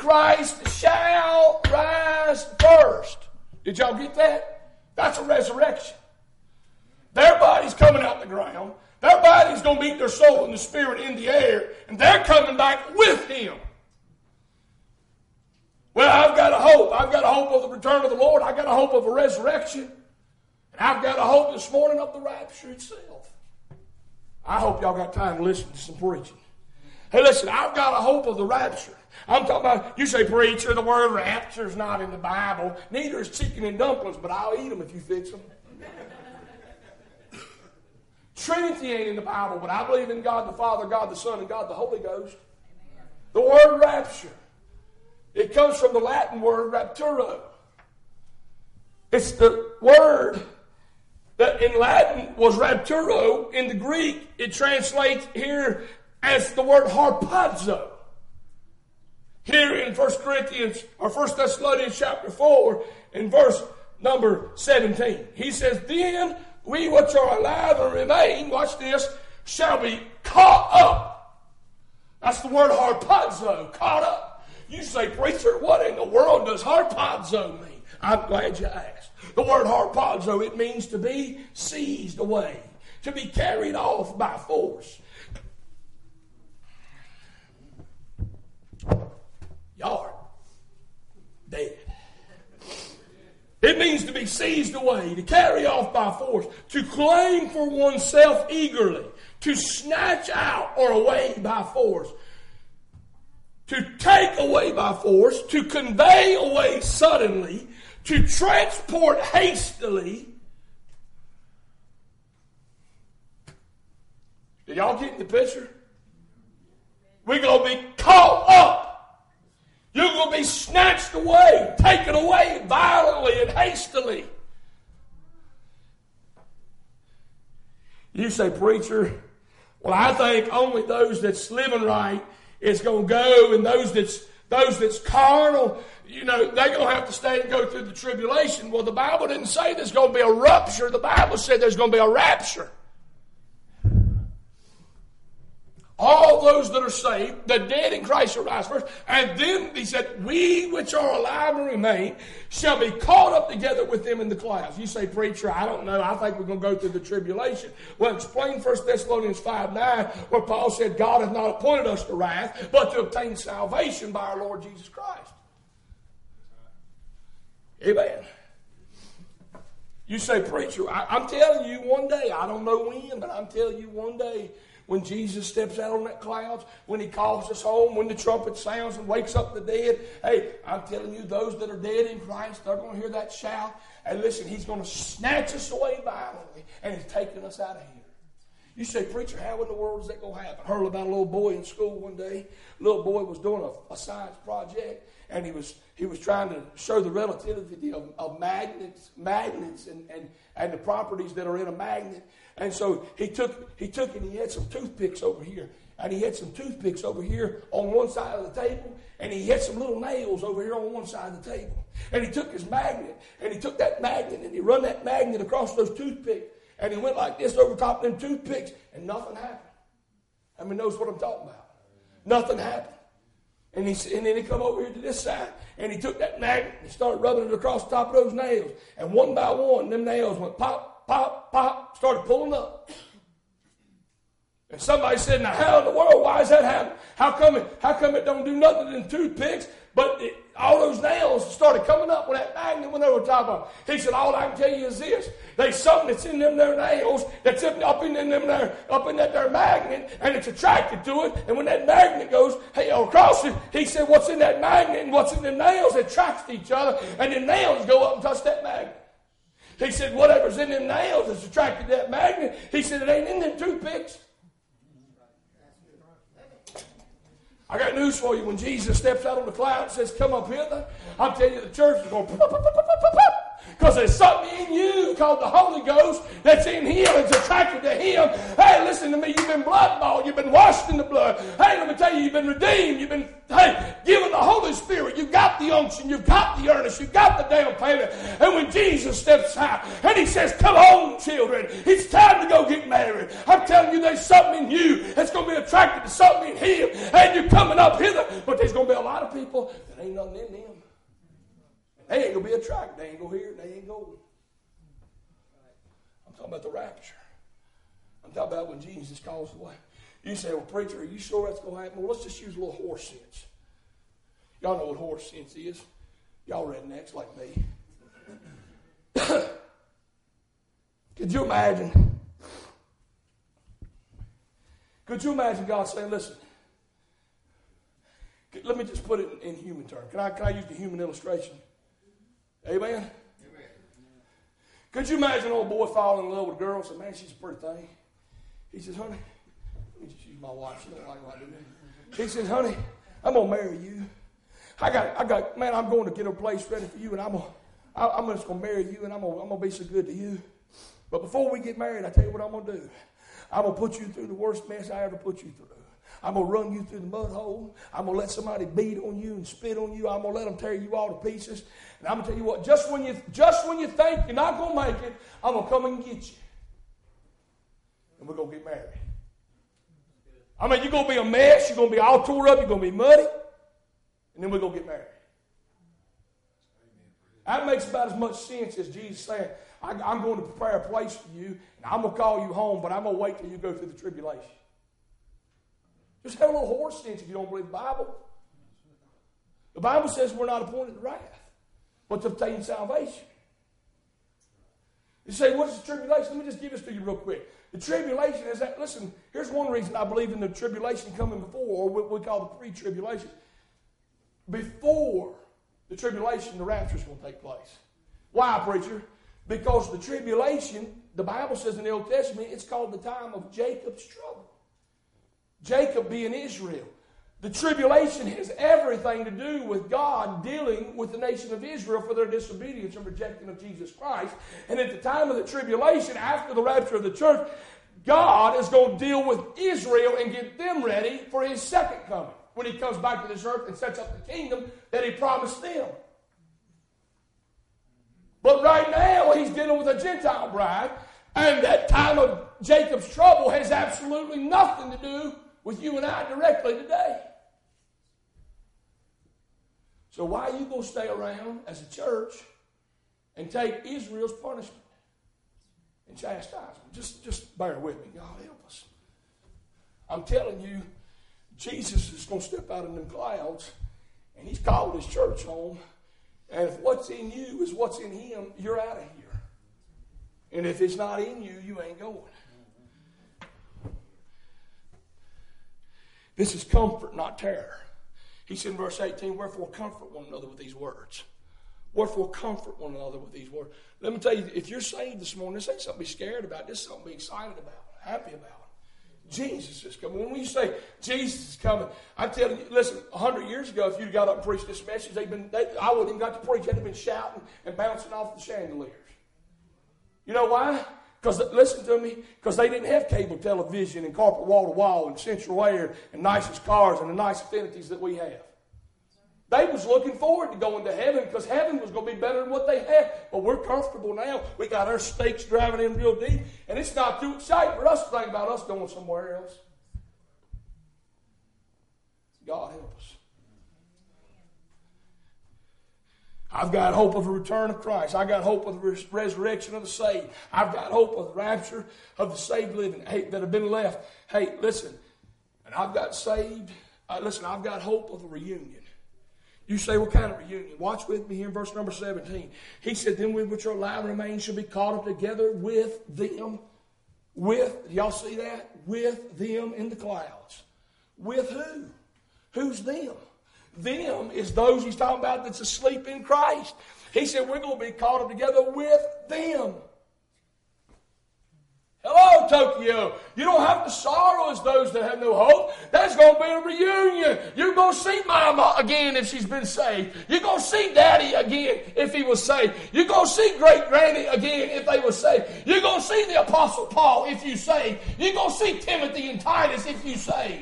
Christ shall rise first. Did y'all get that? That's a resurrection. Their body's coming out the ground. Their body's going to meet their soul and the spirit in the air, and they're coming back with him. Well, I've got a hope. I've got a hope of the return of the Lord. I've got a hope of a resurrection. And I've got a hope this morning of the rapture itself. I hope y'all got time to listen to some preaching. Hey, listen, I've got a hope of the rapture. I'm talking about, you say, preacher, the word rapture is not in the Bible. Neither is chicken and dumplings, but I'll eat them if you fix them. Trinity ain't in the Bible, but I believe in God the Father, God the Son, and God the Holy Ghost. The word rapture, it comes from the Latin word rapturo. It's the word that in Latin was rapturo. In the Greek, it translates here as the word harpazo. Here in 1 Thessalonians chapter 4, in verse number 17, he says, then we which are alive and remain, watch this, shall be caught up. That's the word harpazo, caught up. You say, preacher, what in the world does harpazo mean? I'm glad you asked. The word harpazo, it means to be seized away, to be carried off by force. Y'all are dead. It means to be seized away, to carry off by force, to claim for oneself eagerly, to snatch out or away by force, to take away by force, to convey away suddenly, to transport hastily. Do y'all get the picture? We're going to be caught up. You're going to be snatched away, taken away violently and hastily. You say, preacher, well, I think only those that's living right is going to go, and those that's carnal, they're going to have to stay and go through the tribulation. Well, the Bible didn't say there's going to be a rupture. The Bible said there's going to be a rapture. All those that are saved, the dead in Christ shall rise first. And then he said, we which are alive and remain shall be caught up together with them in the clouds. You say, preacher, I don't know. I think we're going to go through the tribulation. Well, explain 1 Thessalonians 5:9, where Paul said, God hath not appointed us to wrath, but to obtain salvation by our Lord Jesus Christ. Amen. You say, preacher, I'm telling you one day, I don't know when, but I'm telling you one day, when Jesus steps out on that clouds, when he calls us home, when the trumpet sounds and wakes up the dead, hey, I'm telling you, those that are dead in Christ, they're going to hear that shout. And listen, he's going to snatch us away violently, and he's taking us out of here. You say, preacher, how in the world is that going to happen? I heard about a little boy in school one day. A little boy was doing a science project, and he was trying to show the relativity of magnets and the properties that are in a magnet. And so he took and he had some toothpicks over here. And he had some toothpicks over here on one side of the table. And he had some little nails over here on one side of the table. And he took his magnet. And he took that magnet and he run that magnet across those toothpicks. And he went like this over top of them toothpicks. And nothing happened. I mean, knows what I'm talking about. Nothing happened. And then he come over here to this side. And he took that magnet and started rubbing it across the top of those nails. And one by one, them nails went pop, pop, pop, started pulling up. And somebody said, now how in the world, why is that happening? How come it don't do nothing than toothpicks, but all those nails started coming up when that magnet went over top of them? He said, all I can tell you is this. There's something that's in them there nails that's up in that there magnet, and it's attracted to it. And when that magnet goes across it, he said, what's in that magnet and what's in the nails attracts to each other, and the nails go up and touch that magnet. He said, whatever's in them nails that's attracted to that magnet, he said, it ain't in them toothpicks. I got news for you. When Jesus steps out on the cloud and says, come up hither, I'm telling you, the church is going because there's something in you called the Holy Ghost that's in him. It's attracted to him. Hey, listen to me. You've been blood bought. You've been washed in the blood. Hey, let me tell you, you've been redeemed. You've been, given the Holy Spirit. You've got the unction. You've got the earnest. You've got the down payment. And when Jesus steps out and he says, come on, children. It's time to go get married. I'm telling you, there's something in you that's going to be attracted to something in him. And you're coming up hither. But there's going to be a lot of people that nothing in them. They ain't going to be attracted. They ain't going to hear it. They ain't going. I'm talking about the rapture. I'm talking about when Jesus calls away. You say, well, preacher, are you sure that's going to happen? Well, let's just use a little horse sense. Y'all know what horse sense is. Y'all rednecks like me. Could you imagine? Could you imagine God saying, listen, let me just put it in human terms. Can I use the human illustration? Amen? Amen. Could you imagine an old boy falling in love with a girl and say, man, she's a pretty thing. He says, honey, let me just use my wife. She don't like when I do that. He says, honey, I'm going to marry you. Man, I'm going to get a place ready for you, and I'm just going to marry you, and I'm going to be so good to you. But before we get married, I tell you what I'm going to do. I'm going to put you through the worst mess I ever put you through. I'm going to run you through the mud hole. I'm going to let somebody beat on you and spit on you. I'm going to let them tear you all to pieces. And I'm going to tell you what, just when you think you're not going to make it, I'm going to come and get you. And we're going to get married. I mean, you're going to be a mess. You're going to be all tore up. You're going to be muddy. And then we're going to get married. That makes about as much sense as Jesus saying, I'm going to prepare a place for you, and I'm going to call you home, but I'm going to wait till you go through the tribulation. Just have a little horse sense if you don't believe the Bible. The Bible says we're not appointed to wrath, but to obtain salvation. You say, what is the tribulation? Let me just give this to you real quick. The tribulation is that, listen, here's one reason I believe in the tribulation coming before, or what we call the pre-tribulation. Before the tribulation, the rapture is going to take place. Why, preacher? Because the tribulation, the Bible says in the Old Testament, it's called the time of Jacob's trouble. Jacob being Israel. The tribulation has everything to do with God dealing with the nation of Israel for their disobedience and rejection of Jesus Christ. And at the time of the tribulation, after the rapture of the church, God is going to deal with Israel and get them ready for His second coming, when He comes back to this earth and sets up the kingdom that He promised them. But right now, He's dealing with a Gentile bride, and that time of Jacob's trouble has absolutely nothing to do with you and I directly today. So why are you going to stay around as a church and take Israel's punishment and chastisement? Just bear with me. God help us. I'm telling you, Jesus is going to step out in them clouds, and He's called His church home. And if what's in you is what's in Him, you're out of here. And if it's not in you, you ain't going. This is comfort, not terror. He said in verse 18, wherefore comfort one another with these words. Wherefore comfort one another with these words. Let me tell you, if you're saved this morning, this ain't something to be scared about. This is something to be excited about, happy about. Jesus is coming. When you say Jesus is coming, I'm telling you, listen, 100 years ago, if you'd got up and preached this message, I wouldn't even got to preach. They'd have been shouting and bouncing off the chandeliers. You know why? Because, listen to me, because they didn't have cable television and carpet wall-to-wall and central air and nicest cars and the nice affinities that we have. They was looking forward to going to heaven because heaven was going to be better than what they had. But we're comfortable now. We got our stakes driving in real deep, and it's not too exciting for us to think about us going somewhere else. God help us. I've got hope of the return of Christ. I've got hope of the resurrection of the saved. I've got hope of the rapture of the saved living that have been left. Hey, listen, and I've got saved. I've got hope of a reunion. You say, what kind of reunion? Watch with me here in verse number 17. He said, then we which are alive and remain shall be caught up together with them. Y'all see that? With them in the clouds. With who? Who's them? Them is those he's talking about that's asleep in Christ. He said we're going to be caught up together with them. Hello, Tokyo. You don't have to sorrow as those that have no hope. There's going to be a reunion. You're going to see Mama again if she's been saved. You're going to see Daddy again if he was saved. You're going to see Great Granny again if they were saved. You're going to see the Apostle Paul if you saved. You're going to see Timothy and Titus if you saved.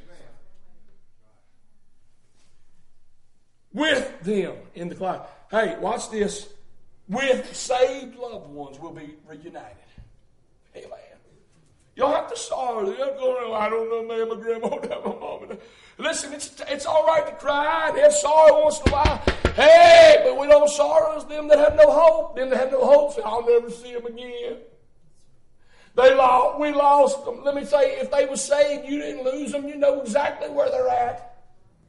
With them in the cloud. Hey, watch this. With saved loved ones will be reunited. Amen. You don't have sorry. I'm going, I don't know, man, my grandma don't have my mama. Listen, it's all right to cry and have sorrow once in a while. Hey, but we don't sorrow as them that have no hope. Them that have no hope say, I'll never see them again. We lost them. Let me say, if they were saved, you didn't lose them. You know exactly where they're at.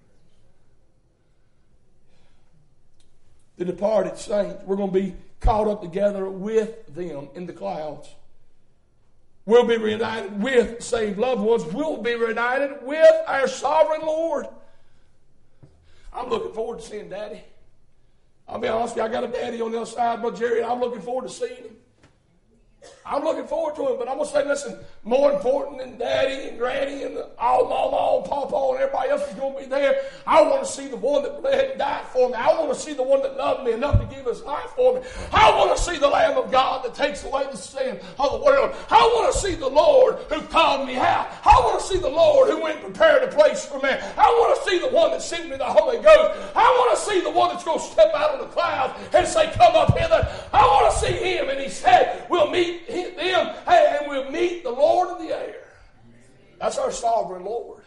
The departed saints, we're going to be caught up together with them in the clouds. We'll be reunited with saved loved ones. We'll be reunited with our sovereign Lord. I'm looking forward to seeing Daddy. I'll be honest with you, I got a daddy on the other side, Brother Jerry, and I'm looking forward to seeing him. I'm looking forward to it, but I'm going to say, listen, more important than Daddy and Granny and all Mama and Papa and everybody else is going to be there, I want to see the one that bled and died for me. I want to see the one that loved me enough to give his life for me. I want to see the Lamb of God that takes away the sin of the world. I want to see the Lord who called me out. I want to see the Lord who went and prepared a place for me. I want to see the one that sent me the Holy Ghost. I want to see the one that's going to step out of the clouds and say, come up hither. I want to see him. And he said, we'll meet them, and we'll meet the Lord of the air. That's our sovereign Lord.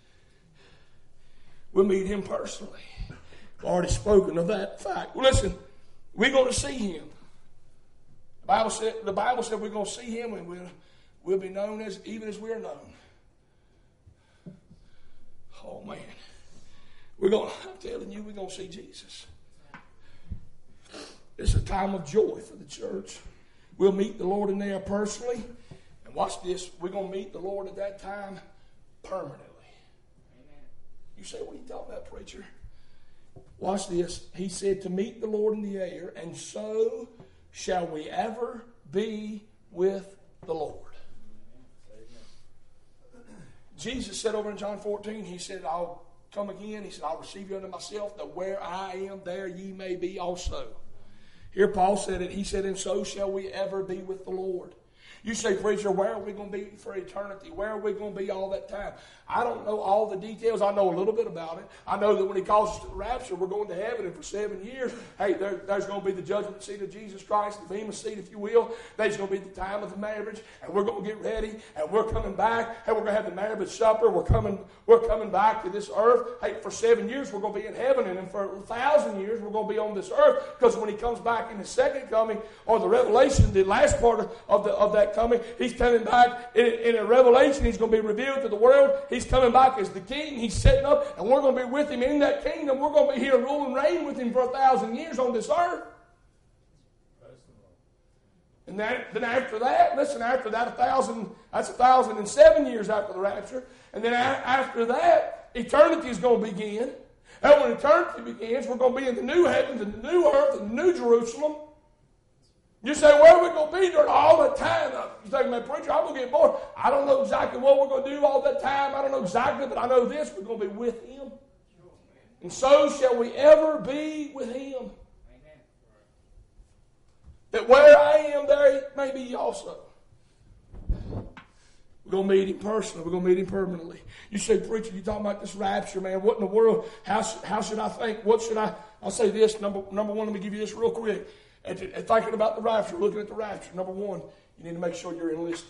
We'll meet him personally. I've already spoken of that fact. Well, listen, we're going to see him. The Bible said we're going to see him, and we'll be known as even as we're known. Oh man, I'm telling you, we're going to see Jesus. It's a time of joy for the church. We'll meet the Lord in there personally. And watch this. We're going to meet the Lord at that time permanently. Amen. You say, what are you talking about, preacher? Watch this. He said to meet the Lord in the air, and so shall we ever be with the Lord. Amen. Jesus said over in John 14, he said, I'll come again. He said, I'll receive you unto myself, that where I am, there ye may be also. Here Paul said it. He said, and so shall we ever be with the Lord. You say, preacher, where are we going to be for eternity? Where are we going to be all that time? I don't know all the details. I know a little bit about it. I know that when he calls us to the rapture, we're going to heaven, and for 7 years, hey, there's going to be the judgment seat of Jesus Christ, the Bema seat, if you will. There's going to be the time of the marriage, and we're going to get ready, and we're coming back, and we're going to have the marriage supper. We're coming back to this earth. Hey, for 7 years, we're going to be in heaven, and then for 1,000 years, we're going to be on this earth, because when he comes back in his second coming, or the revelation, the last part of that coming, he's coming back in a revelation. He's going to be revealed to the world. He's coming back as the king. He's setting up, and we're going to be with him in that kingdom. We're going to be here rule and reign with him for 1,000 years on this earth. And then after that, listen, after that, that's 1,007 years after the rapture. And then after that, eternity is going to begin. And when eternity begins, we're going to be in the new heavens and the new earth and the new Jerusalem. You say, where are we going to be during all that time? You think, man, preacher, I'm going to get bored. I don't know exactly what we're going to do all that time. I don't know exactly, but I know this. We're going to be with him. And so shall we ever be with him. Amen. That where I am, there may be ye also. We're going to meet him personally. We're going to meet him permanently. You say, preacher, you're talking about this rapture, man. What in the world? How should I think? What should I? I'll say this. Number one, let me give you this real quick. And thinking about the rapture, looking at the rapture, number one, you need to make sure you're enlisted.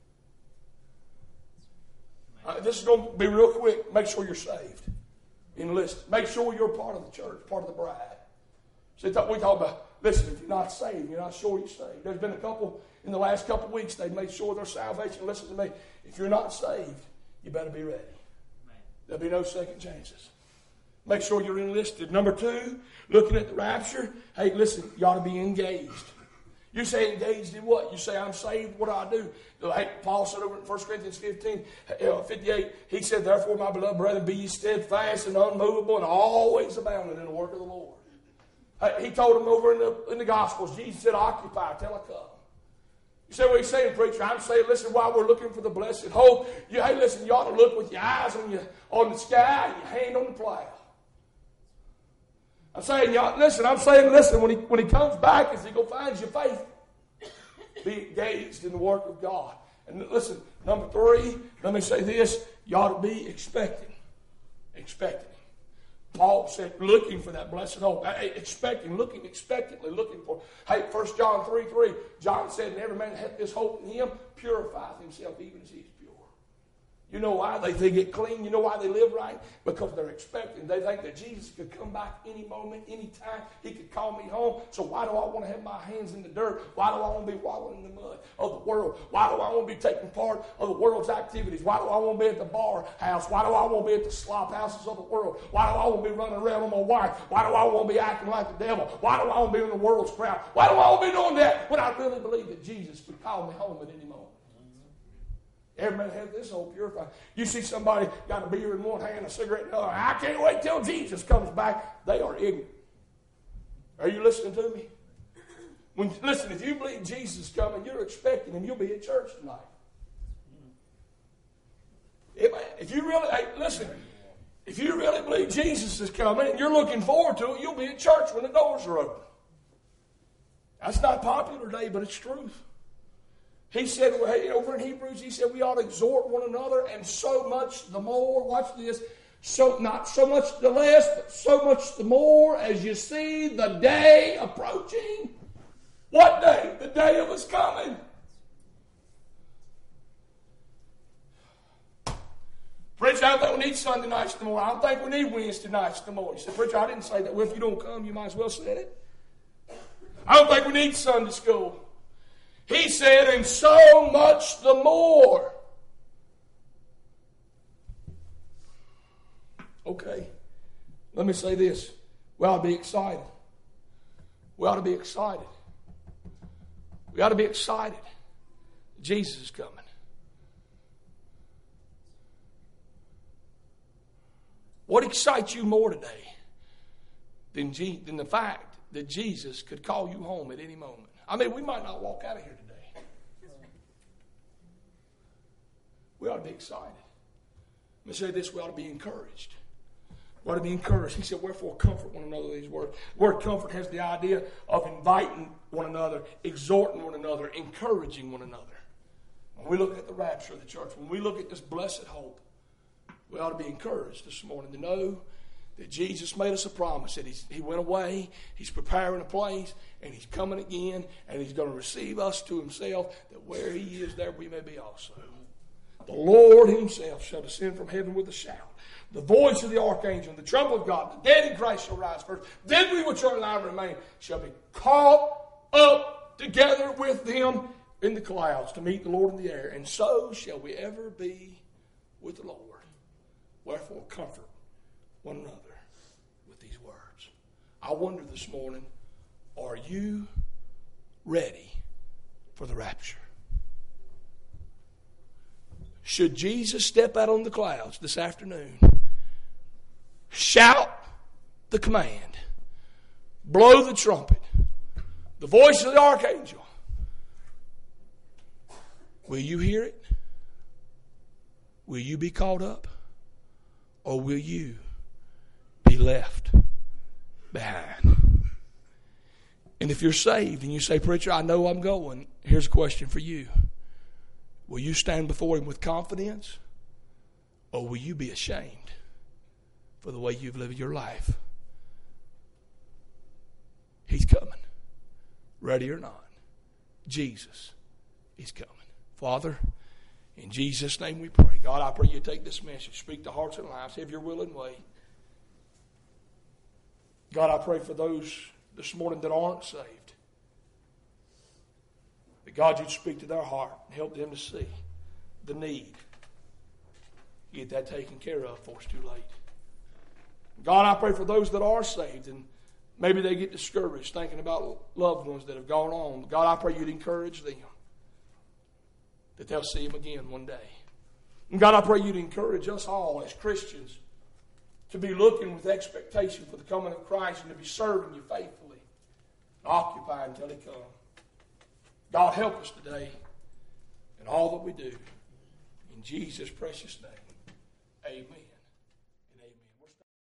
This is going to be real quick. Make sure you're saved. Enlisted. Make sure you're part of the church, part of the bride. See, we talk about, listen, if you're not saved, you're not sure you're saved. There's been a couple, in the last couple of weeks, they've made sure their salvation. Listen to me. If you're not saved, you better be ready. There'll be no second chances. Make sure you're enlisted. Number two, looking at the rapture. Hey, listen, you ought to be engaged. You say engaged in what? You say, I'm saved. What do I do? Hey, Paul said over in 1 Corinthians 58, he said, therefore, my beloved brethren, be ye steadfast and unmovable and always abounding in the work of the Lord. He told them over in the Gospels, Jesus said, occupy till I come. You say, what he's saying, preacher? I'm saying, listen, while we're looking for the blessed hope, hey, listen, you ought to look with your eyes on the sky and your hand on the plow. I'm saying, listen, when he comes back, is he going to find your faith? Be engaged in the work of God. And listen, number three, let me say this, you ought to be expecting. Expecting. Paul said, looking for that blessed hope. Expecting, looking expectantly, looking for. Hey, 1 John 3:3, John said, and every man that hath this hope in him purifieth himself even as he is pure. You know why they get clean? You know why they live right? Because they're expecting. They think that Jesus could come back any moment, any time. He could call me home. So why do I want to have my hands in the dirt? Why do I want to be wallowing in the mud of the world? Why do I want to be taking part of the world's activities? Why do I want to be at the bar house? Why do I want to be at the slop houses of the world? Why do I want to be running around with my wife? Why do I want to be acting like the devil? Why do I want to be in the world's crowd? Why do I want to be doing that when I really believe that Jesus could call me home at any moment? Everybody has this hope purified. You see somebody got a beer in one hand, a cigarette in the other. I can't wait till Jesus comes back. They are ignorant. Are you listening to me? Listen, if you believe Jesus is coming, you're expecting him, you'll be at church tonight. If you really, listen, if you really believe Jesus is coming and you're looking forward to it, you'll be at church when the doors are open. That's not popular today, but it's truth. He said, over in Hebrews, he said we ought to exhort one another, and so much the more, watch this, so not so much the less, but so much the more as you see the day approaching. What day? The day of his coming. Preacher, I don't think we need Sunday nights no more. I don't think we need Wednesday nights no more. You said, Preacher, I didn't say that. Well, if you don't come, you might as well say it. I don't think we need Sunday school. He said, and so much the more. Okay, let me say this. We ought to be excited. We ought to be excited. We ought to be excited. Jesus is coming. What excites you more today than the fact that Jesus could call you home at any moment? I mean, we might not walk out of here today. We ought to be excited. Let me say this, we ought to be encouraged. We ought to be encouraged. He said, wherefore comfort one another, these words. The word comfort has the idea of inviting one another, exhorting one another, encouraging one another. When we look at the rapture of the church, when we look at this blessed hope, we ought to be encouraged this morning to know that Jesus made us a promise that he went away, he's preparing a place, and he's coming again, and he's going to receive us to himself, that where he is, there we may be also. The Lord himself shall descend from heaven with a shout, the voice of the archangel, and the trumpet of God. The dead in Christ shall rise first. Then we which are alive and remain shall be caught up together with them in the clouds to meet the Lord in the air. And so shall we ever be with the Lord. Wherefore comfort one another with these words. I wonder this morning, are you ready for the rapture? Should Jesus step out on the clouds this afternoon, shout the command, blow the trumpet, the voice of the archangel, will you hear it? Will you be caught up? Or will you be left behind? And if you're saved and you say, Preacher, I know I'm going, here's a question for you. Will you stand before him with confidence? Or will you be ashamed for the way you've lived your life? He's coming. Ready or not, Jesus is coming. Father, in Jesus' name we pray. God, I pray you take this message, speak to hearts and lives, have your will and way. God, I pray for those this morning that aren't saved, that God, you'd speak to their heart and help them to see the need. Get that taken care of before it's too late. God, I pray for those that are saved and maybe they get discouraged thinking about loved ones that have gone on. God, I pray you'd encourage them, that they'll see him again one day. And God, I pray you'd encourage us all as Christians to be looking with expectation for the coming of Christ and to be serving you faithfully and occupy until he comes. God, help us today in all that we do. In Jesus' precious name, amen.